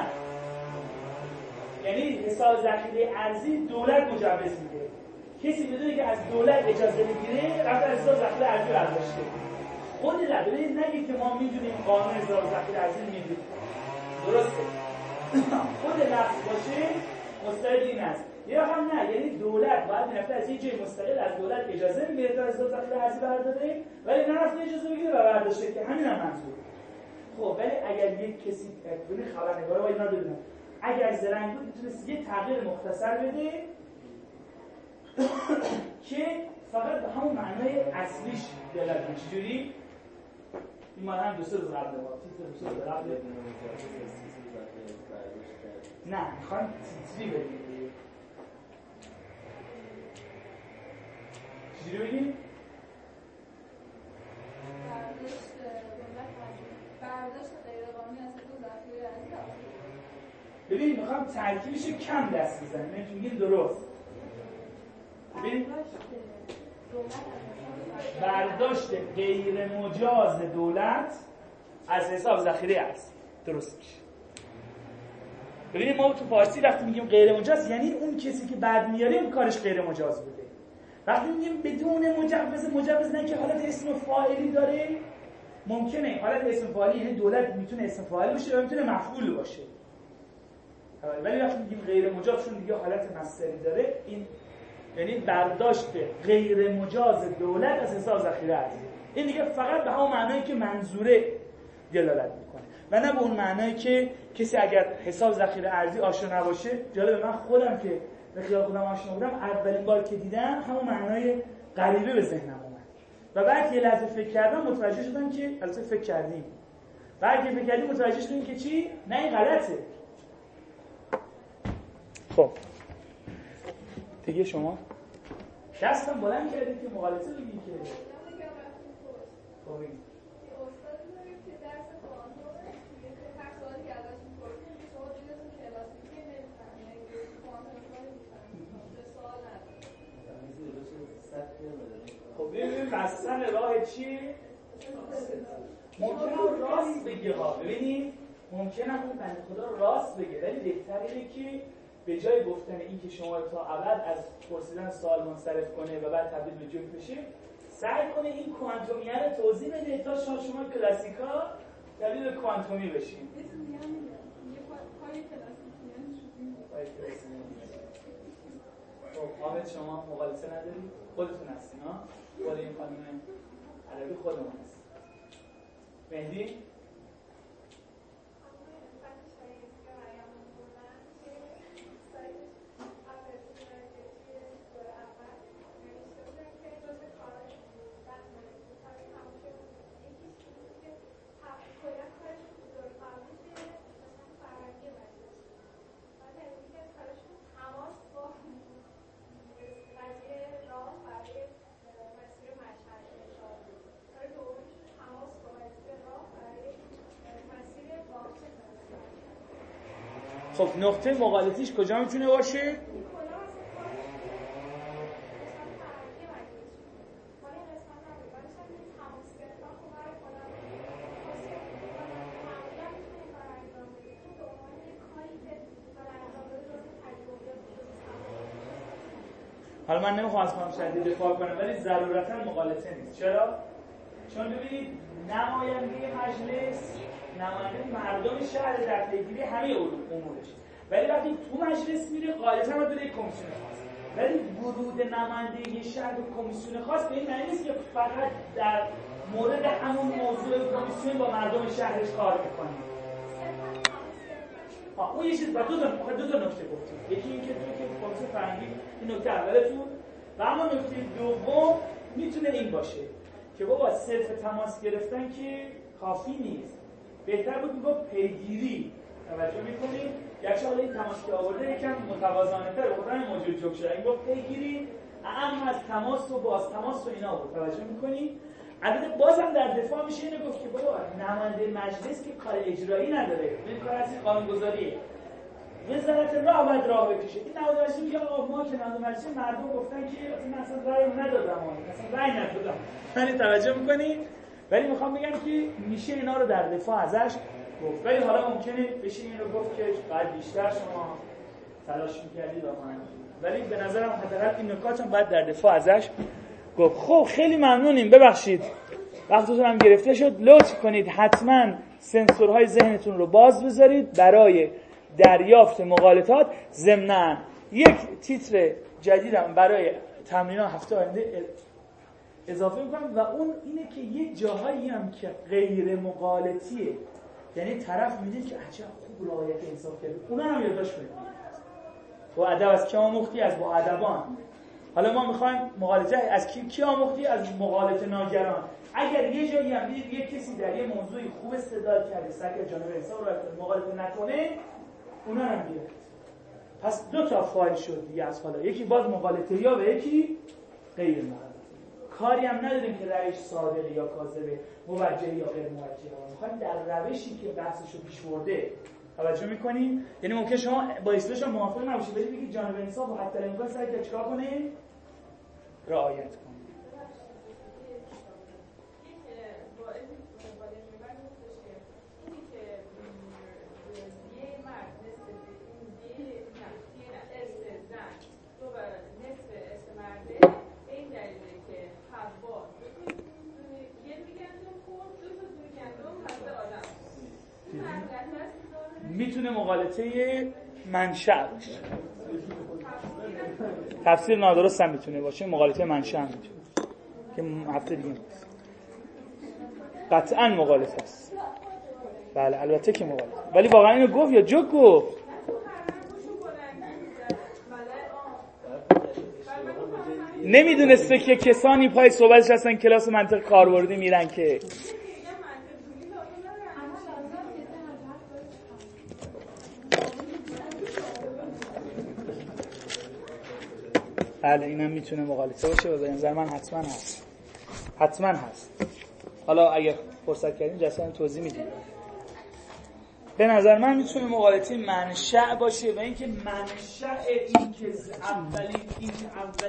یعنی حساب ذخیره ارزی دولت مجوز میده. کسی بدونه که از دولت اجازه بگیره رفت حساب ذخیره ارزی برداشته. خود ببینید نگید که ما میدونیم قانون حساب ذخیره ارزی میدونیم. درسته. خود لفظ باشه مستقل این است. یا هم نه، یعنی دولت باید میرفته از یه جای مستقل از دولت اجازه میگیره تا حساب ذخیره ارزی برداره، ولی نرفته اجازه بگیره و برداشته که همین هم منظوره. خب ولی اگر یک کسی ببین خبرنگارا باید اینا بدونن اگر زرنگ بود میتونست یه تغییر مختصر بده که فقط به همون معنای اصلیش دلالت کنه. چجوری؟ این معنی هم 2-3 روز قبل تیتر 2-3 روز قبل نه میخوان تیتری بدیم. چجوری بگیم؟ برداشت غیرقانونی از حساب ذخیره ارزی. ببین میخوام ترکیبش کم دست بزنیم. من میگم درست. ببین برداشت غیر مجاز دولت از حساب ذخیره ارزی. درست میشه. ببینید ما تو فارسی وقتی میگیم غیر مجاز یعنی اون کسی که بعد میاره اون کارش غیر مجاز بوده. وقتی میگیم بدون مجوز نه که حالت اسم فاعلی داره، ممکنه حالت اسم فاعلی یعنی دولت میتونه اسم فاعل باشه و میتونه مفعول باشه. ولی وقتی میگیم غیر مجاز چون دیگه حالت مصدری داره، این یعنی برداشت غیر مجاز دولت از حساب ذخیره ارزی. این دیگه فقط به همون معنایی که منظوره دلالت میکنه و نه به اون معنایی که کسی اگر حساب ذخیره ارزی آشنا نباشه. جالب من خودم که به خیال خودم آشنا بودم اولین بار که دیدم همون معنای غریبه به ذهنم اومد و بعد یه لحظه فکر کردم متوجه شدم که البته فکر کردیم بعد که فکر کردیم متوجه شدیم که چی؟ نه این غلطه. خب دیگه شما دستم بلند کردید که مقالطه بگید که خب خب ببینیم بستن راه چی؟ ممکنه راست بگه ها. ببینید ممکنه اون بنده خدا راست بگه ولی بهتر اینه که به جای گفتن این که شما تا ابد از پرسیدن سوال منصرف کنه و بعد تبدیل به جوک بشه سعی کنه این کوانتومیه رو توضیح بده تا شما کلاسیکا تبدیل به کوانتومی بشین. خب حامد شما مقایسه ندارید؟ خودتون هستین ها؟ خود این خانم عربی خودمون هست. مهدی؟ خب نقطه مقالطیش کجا میتونه باشه؟ حالا من نمیخوام از خانم شهیدی دفاع کنم ولی ضرورتا مقالطه نیست. چرا؟ چون ببینید نماینده مجلس نماینده مردم شهر در پیگیری همه امورش، ولی وقتی تو مجلس میره غالبا باید بره کمیسیون خاص. ولی ورود نماینده شهر به کمیسیون خاص به این معنی نیست که فقط در مورد همون موضوع کمیسیون با مردم شهرش کار میکنه. اون یه چیز دو تا نکته گفتیم. یکی این که تو که کمیسیون فرهنگی این نکته اولتون و اما نکته دوم میتونه این باشه که بابا صرف تماس گرفتن که کافی نیست. بهتر بود میگه پیگیری توجه میکنید. گرچه حالا این تماس که آورده یکم متوازانه‌تر بودن موجود جوک شده. این گفت پیگیری اهم از تماس و باز تماس و اینا بود. توجه میکنید. البته بازم در دفاع میشه اینو گفت که بابا نماینده مجلس که کار اجرایی نداره، این کار از قانونگذاریه. وزارت راه باید راه بکشه. این نماینده مجلس میگه آقا ما که نماینده مجلس مردم گفتن که من اصلا رأی ندادم، اصلا رأی ندادم. من توجه می‌کنید؟ ولی میخوام بگم که میشه اینا رو در دفاع ازش گفت. ولی حالا ممکنه بشه این رو گفت که باید بیشتر شما تلاش می‌کردید واقعا. ولی به نظرم حداقل این نکات هم باید در دفاع ازش گفت. خب خیلی ممنونیم، ببخشید وقتتون هم گرفته شد. لطف کنید حتما سنسورهای ذهنتون رو باز بذارید برای دریافت مغالطات. ضمناً یک تیتر جدیدم برای تمرینات هفته آینده اضافه میکنم و اون اینه که یه جاهایی هم که غیر مغالطیه، یعنی طرف میدید که عجب خوب رعایت انصاف کرده، اونا هم یادداشت کنید. با ادب از کی آموختی؟ از با ادبان. حالا ما میخوایم مغالطه از کی آموختی؟ از مغالطه ناگران. اگر یه جایی هم دیدید یه کسی در یه موضوعی خوب استدلال کرده، سعی جانب انصاف رو مغالطه نکنه، اونا هم بیارید. پس دو تا فایل شد دیگه از حالا، یکی باز مغالطه یا و یکی غیر مغالطه. کاری هم نداریم که روش صادقه یا کاذبه، موجه یا غیر موجه. میخوایم در روشی که بحثش رو پیش برده توجه میکنیم. یعنی ممکن شما با اصطلاحش موافق نباشید، ولی بگید جانب انصاف و حتی الامکان سعی کنید چیکار کنید؟ رعایت کنید. میتونه مغالطه منشأ باشه. تفسیر نادرست هم میتونه باشه، مغالطه منشأ هم میتونه که هفته دیگه قطعا مغالطه است. بله البته که مغالطه، ولی واقعا اینو گفت یا جوک گفت؟ نمیدونسته که کسانی پای صحبتش هستن کلاس منطق کاربردی میرن که بله اینم میتونه مغالطه باشه و به نظر من حتما هست. حالا اگه فرصت کردین جسد توضیح میدیم. به نظر من میتونه مغالطه منشأ باشه و اینکه منشأ این که اولین